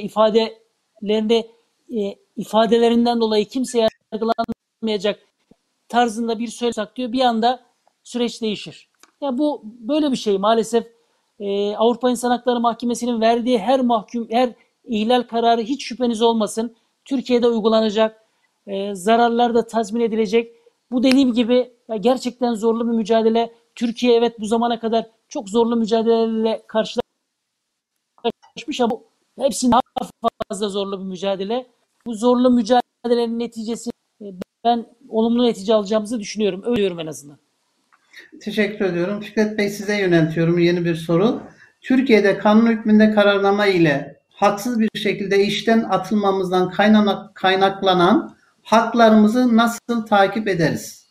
ifadelerinden dolayı kimse yargılanmayacak tarzında bir söylesek diyor bir anda süreç değişir. Yani bu böyle bir şey maalesef Avrupa İnsan Hakları Mahkemesi'nin verdiği her ihlal kararı hiç şüpheniz olmasın Türkiye'de uygulanacak, zararlar da tazmin edilecek. Bu dediğim gibi ya gerçekten zorlu bir mücadele. Türkiye evet bu zamana kadar çok zorlu mücadelelerle karşılaşmış ama hepsi daha fazla zorlu bir mücadele. Bu zorlu mücadelenin neticesi ben olumlu netice alacağımızı düşünüyorum. Öyle diyorum en azından. Teşekkür ediyorum. Fikret Bey size yöneltiyorum yeni bir soru. Türkiye'de kanun hükmünde kararname ile haksız bir şekilde işten atılmamızdan kaynaklanan haklarımızı nasıl takip ederiz?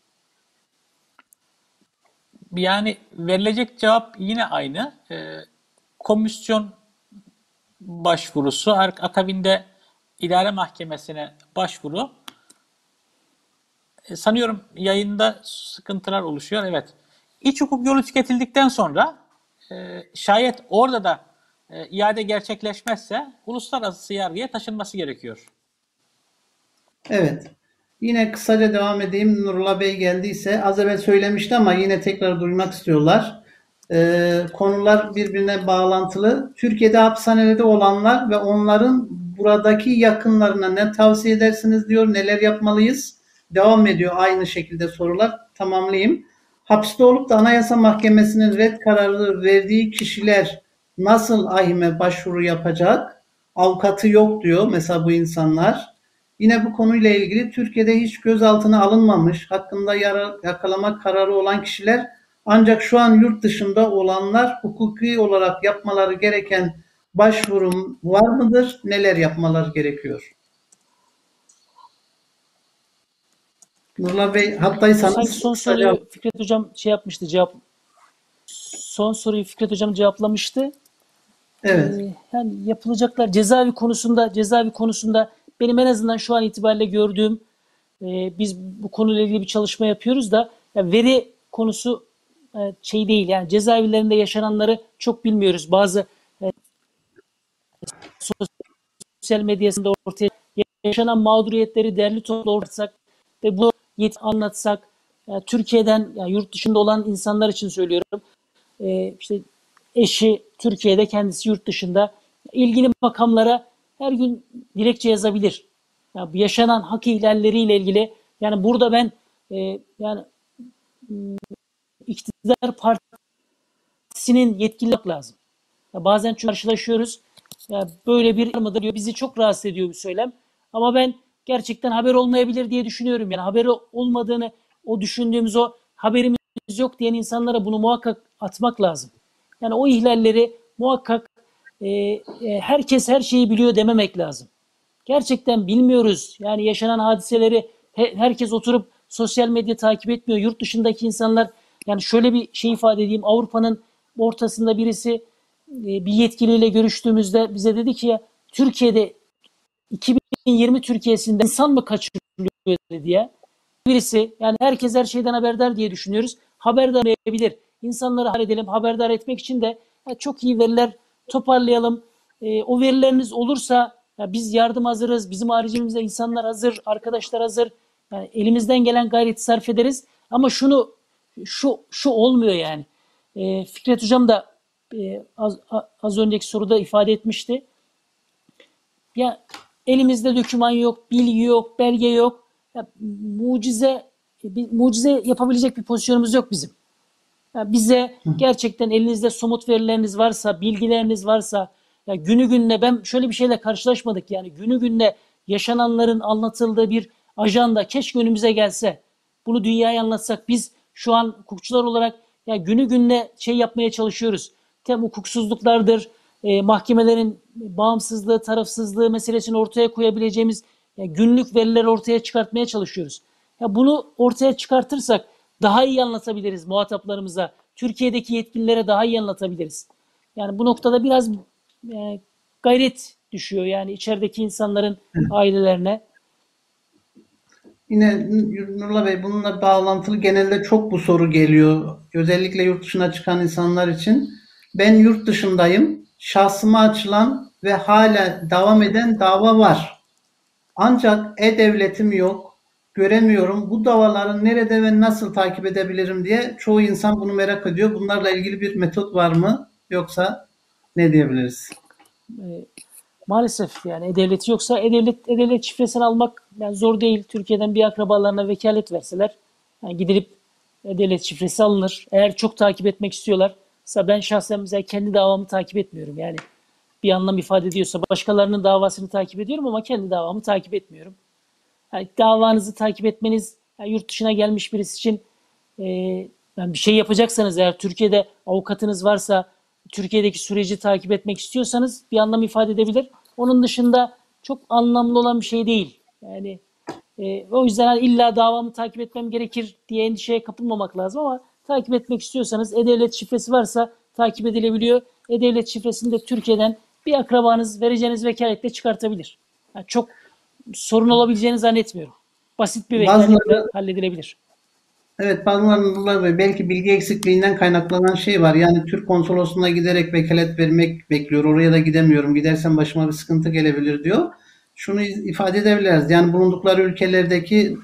Yani verilecek cevap yine aynı. Komisyon başvurusu, akabinde idare mahkemesine başvuru. Sanıyorum yayında sıkıntılar oluşuyor. Evet. İç hukuk yolu tüketildikten sonra şayet orada da iade gerçekleşmezse uluslararası yargıya taşınması gerekiyor. Evet. Yine kısaca devam edeyim. Nurullah Bey geldiyse az evvel söylemişti ama yine tekrar duymak istiyorlar. konular birbirine bağlantılı. Türkiye'de hapishanede olanlar ve onların buradaki yakınlarına ne tavsiye edersiniz diyor, neler yapmalıyız? Devam ediyor aynı şekilde sorular. Tamamlayayım. Hapiste olup da Anayasa Mahkemesi'nin red kararı verdiği kişiler nasıl AİHM'e başvuru yapacak? Avukatı yok diyor mesela bu insanlar. Yine bu konuyla ilgili Türkiye'de hiç gözaltına alınmamış, hakkında yakalama kararı olan kişiler ancak şu an yurt dışında olanlar hukuki olarak yapmaları gereken başvurum var mıdır? Neler yapmaları gerekiyor? Nurullah Bey, hatta Sanki son kısaca soruyu Fikret Hocam şey yapmıştı, son soruyu Fikret Hocam cevaplamıştı. evet. Yani yapılacaklar cezaevi konusunda benim en azından şu an itibariyle gördüğüm, biz bu konuyla ilgili bir çalışma yapıyoruz da ya veri konusu şey değil, yani cezaevlerinde yaşananları çok bilmiyoruz. Bazı sosyal medyasında ortaya yaşanan mağduriyetleri derli toplu ortaya ve bunu anlatsak, Türkiye'den, yani yurt dışında olan insanlar için söylüyorum, işte eşi Türkiye'de, kendisi yurt dışında, ilgili makamlara her gün dilekçe yazabilir. Yani yaşanan hak ihlalleriyle ilgili, yani burada ben yani iktidar partisinin yetkili lazım. Ya bazen karşılaşıyoruz. Ya böyle bir mıdır diyor. Bizi çok rahatsız ediyor bu söylem. Ama ben gerçekten haber olmayabilir diye düşünüyorum. Yani haberi olmadığını, o düşündüğümüz, o haberimiz yok diyen insanlara bunu muhakkak atmak lazım. Yani o ihlalleri muhakkak herkes her şeyi biliyor dememek lazım. Gerçekten bilmiyoruz. Yani yaşanan hadiseleri herkes oturup sosyal medya takip etmiyor. Yurt dışındaki insanlar, yani şöyle bir şey ifade edeyim. Avrupa'nın ortasında birisi bir yetkiliyle görüştüğümüzde bize dedi ki, ya Türkiye'de 2020 Türkiye'sinde insan mı kaçırılıyor dedi ya. Birisi, yani herkes her şeyden haberdar diye düşünüyoruz. Haberdar olmayabilir. İnsanları haberdar etmek için de çok iyi veriler toparlayalım. O verileriniz olursa ya biz yardım hazırız. Bizim haricimizde insanlar hazır, arkadaşlar hazır. Yani elimizden gelen gayreti sarf ederiz. Ama şu olmuyor yani. Fikret Hocam da az önceki soruda ifade etmişti. Ya elimizde doküman yok, bilgi yok, belge yok. Ya, mucize yapabilecek bir pozisyonumuz yok bizim. Ya bize gerçekten elinizde somut verileriniz varsa, bilgileriniz varsa, ya günü gününe, ben şöyle bir şeyle karşılaşmadık, yani günü gününe yaşananların anlatıldığı bir ajanda keşke önümüze gelse. Bunu dünyaya anlatsak. Biz şu an hukukçular olarak ya günü gününe şey yapmaya çalışıyoruz. Tem hukuksuzluklardır, mahkemelerin bağımsızlığı, tarafsızlığı meselesini ortaya koyabileceğimiz ya günlük verileri ortaya çıkartmaya çalışıyoruz. Ya bunu ortaya çıkartırsak daha iyi anlatabiliriz muhataplarımıza. Türkiye'deki yetkililere daha iyi anlatabiliriz. Yani bu noktada biraz gayret düşüyor yani içerideki insanların ailelerine. Yine Nurullah Bey, bununla bağlantılı genelde çok bu soru geliyor. Özellikle yurt dışına çıkan insanlar için. Ben yurt dışındayım. Şahsıma açılan ve hala devam eden dava var. Ancak e-devletim yok. Göremiyorum. Bu davaları nerede ve nasıl takip edebilirim diye çoğu insan bunu merak ediyor. Bunlarla ilgili bir metot var mı? Yoksa ne diyebiliriz? Maalesef yani e-devleti yoksa e-devlet şifresini almak yani zor değil. Türkiye'den bir akrabalarına vekalet verseler yani gidilip e-devlet şifresi alınır. Eğer çok takip etmek istiyorlar. Mesela ben şahsen mesela kendi davamı takip etmiyorum. Yani bir anlam ifade ediyorsa başkalarının davasını takip ediyorum ama kendi davamı takip etmiyorum. Yani davanızı takip etmeniz, yani yurt dışına gelmiş birisi için e, yani bir şey yapacaksanız, eğer Türkiye'de avukatınız varsa, Türkiye'deki süreci takip etmek istiyorsanız bir anlam ifade edebilir. Onun dışında çok anlamlı olan bir şey değil. Yani o yüzden hani illa davamı takip etmem gerekir diye endişeye kapılmamak lazım ama takip etmek istiyorsanız e-devlet şifresi varsa takip edilebiliyor. E-devlet şifresini de Türkiye'den bir akrabanız vereceğiniz vekaletle çıkartabilir. Yani çok sorun olabileceğini zannetmiyorum. Basit bir vekaletle Bazıları halledilebilir. Evet, bazılarında ve belki bilgi eksikliğinden kaynaklanan şey var. Yani Türk konsolosluğuna giderek vekalet vermek bekliyor. Oraya da gidemiyorum. Gidersem başıma bir sıkıntı gelebilir diyor. Şunu ifade edebiliriz. Yani bulundukları ülkelerdeki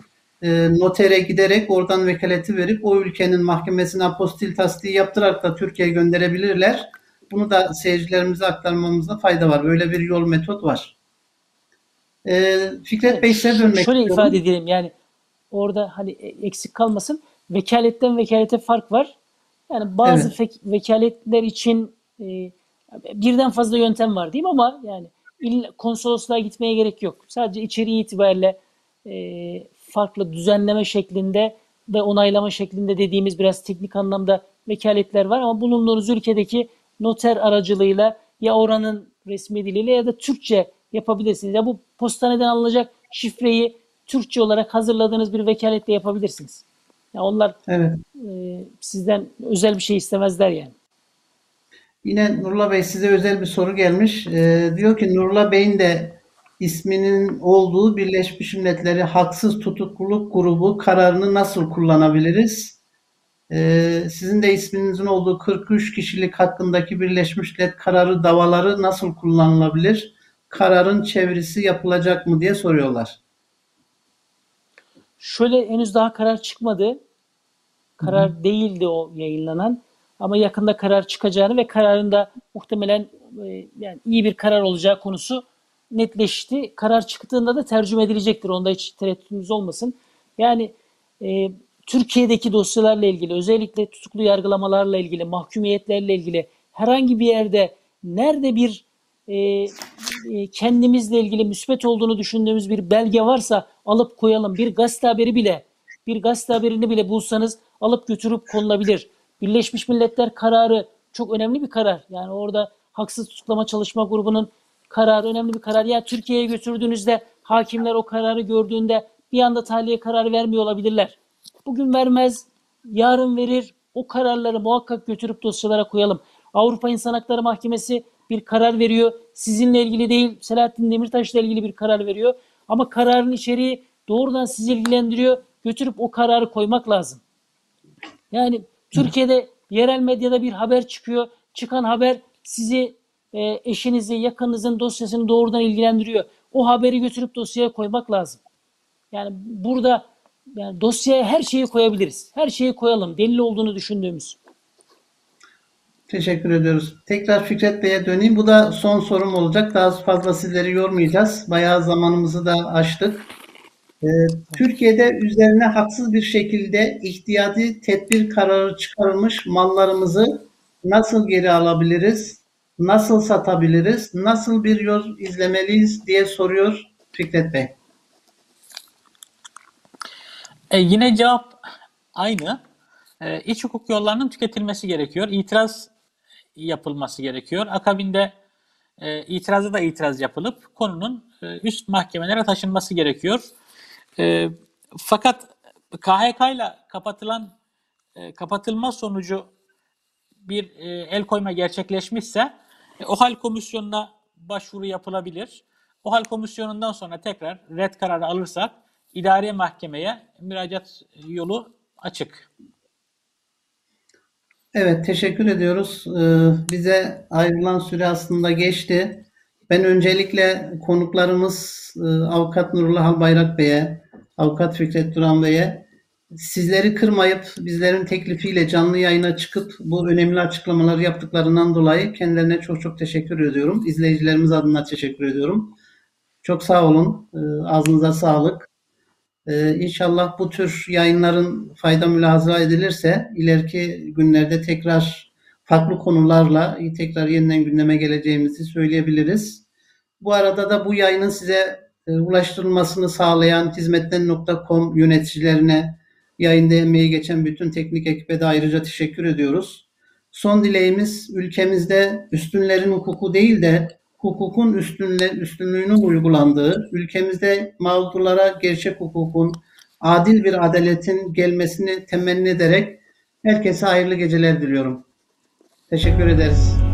notere giderek oradan vekaleti verip o ülkenin mahkemesine apostil tasdiği yaptırarak da Türkiye'ye gönderebilirler. Bunu da seyircilerimize aktarmamızda fayda var. Böyle bir yol metot var. Fikret Bey, size dönmek Şöyle istiyorum. ifade edelim, yani orada hani eksik kalmasın. Vekaletten vekalete fark var. Yani bazı vekaletler için birden fazla yöntem var, değil mi? Ama yani konsolosluğa gitmeye gerek yok. Sadece içeriği itibariyle farklı düzenleme şeklinde ve onaylama şeklinde dediğimiz biraz teknik anlamda vekaletler var, ama bulunduğunuz ülkedeki noter aracılığıyla ya oranın resmi diliyle ya da Türkçe yapabilirsiniz. Ya bu postaneden alınacak şifreyi Türkçe olarak hazırladığınız bir vekaletle yapabilirsiniz. Yani onlar Evet. sizden özel bir şey istemezler yani. Yine Nurullah Bey, size özel bir soru gelmiş. Diyor ki Nurullah Bey'in de isminin olduğu Birleşmiş Milletleri Haksız Tutukluluk Grubu kararını nasıl kullanabiliriz? Sizin de isminizin olduğu 43 kişilik hakkındaki Birleşmiş Milletler kararı davaları nasıl kullanılabilir? Kararın çevirisi yapılacak mı diye soruyorlar. Şöyle, henüz daha karar çıkmadı. Karar değildi o yayınlanan. Ama yakında karar çıkacağını ve kararın da muhtemelen yani iyi bir karar olacağı konusu netleşti. Karar çıktığında da tercüme edilecektir. Onda hiç tereddütümüz olmasın. Yani Türkiye'deki dosyalarla ilgili, özellikle tutuklu yargılamalarla ilgili, mahkumiyetlerle ilgili herhangi bir yerde nerede bir kendimizle ilgili müspet olduğunu düşündüğümüz bir belge varsa alıp koyalım. Bir gazete haberini bile bulsanız alıp götürüp konulabilir. Birleşmiş Milletler kararı çok önemli bir karar. Yani orada haksız tutuklama çalışma grubunun kararı önemli bir karar. Ya Türkiye'ye götürdüğünüzde hakimler o kararı gördüğünde bir anda tahliye kararı vermiyor olabilirler. Bugün vermez, yarın verir. O kararları muhakkak götürüp dosyalara koyalım. Avrupa İnsan Hakları Mahkemesi bir karar veriyor. Sizinle ilgili değil, Selahattin Demirtaş'la ilgili bir karar veriyor. Ama kararın içeriği doğrudan sizi ilgilendiriyor. Götürüp o kararı koymak lazım. Yani Türkiye'de yerel medyada bir haber çıkıyor. Çıkan haber sizi, eşinizi, yakınınızın dosyasını doğrudan ilgilendiriyor. O haberi götürüp dosyaya koymak lazım. Yani burada yani dosyaya her şeyi koyabiliriz. Her şeyi koyalım. Delil olduğunu düşündüğümüz. Teşekkür ediyoruz. Tekrar Fikret Bey'e döneyim. Bu da son sorum olacak. Daha fazla sizleri yormayacağız. Bayağı zamanımızı da aştık. Türkiye'de üzerine haksız bir şekilde ihtiyati tedbir kararı çıkarılmış mallarımızı nasıl geri alabiliriz? Nasıl satabiliriz? Nasıl bir yol izlemeliyiz diye soruyor Fikret Bey. Yine cevap aynı. İç hukuk yollarının tüketilmesi gerekiyor. İtiraz yapılması gerekiyor. Akabinde itirazı da itiraz yapılıp konunun üst mahkemelere taşınması gerekiyor. Fakat KHK ile kapatılma sonucu bir el koyma gerçekleşmişse OHAL komisyonuna başvuru yapılabilir. OHAL komisyonundan sonra tekrar red kararı alırsak idari mahkemeye müracaat yolu açık. Evet, teşekkür ediyoruz. Bize ayrılan süre aslında geçti. Ben öncelikle konuklarımız Avukat Nurullah Albayrak Bey'e, Avukat Fikret Duran Bey'e sizleri kırmayıp bizlerin teklifiyle canlı yayına çıkıp bu önemli açıklamaları yaptıklarından dolayı kendilerine çok çok teşekkür ediyorum. İzleyicilerimiz adına teşekkür ediyorum. Çok sağ olun. Ağzınıza sağlık. İnşallah bu tür yayınların fayda mülahaza edilirse ileriki günlerde tekrar farklı konularla tekrar yeniden gündeme geleceğimizi söyleyebiliriz. Bu arada da bu yayının size ulaştırılmasını sağlayan hizmetten.com yöneticilerine, yayında emeği geçen bütün teknik ekibe de ayrıca teşekkür ediyoruz. Son dileğimiz ülkemizde üstünlerin hukuku değil de hukukun üstünlüğünün uygulandığı, ülkemizde mağdurlara gerçek hukukun, adil bir adaletin gelmesini temenni ederek herkese hayırlı geceler diliyorum. Teşekkür ederiz.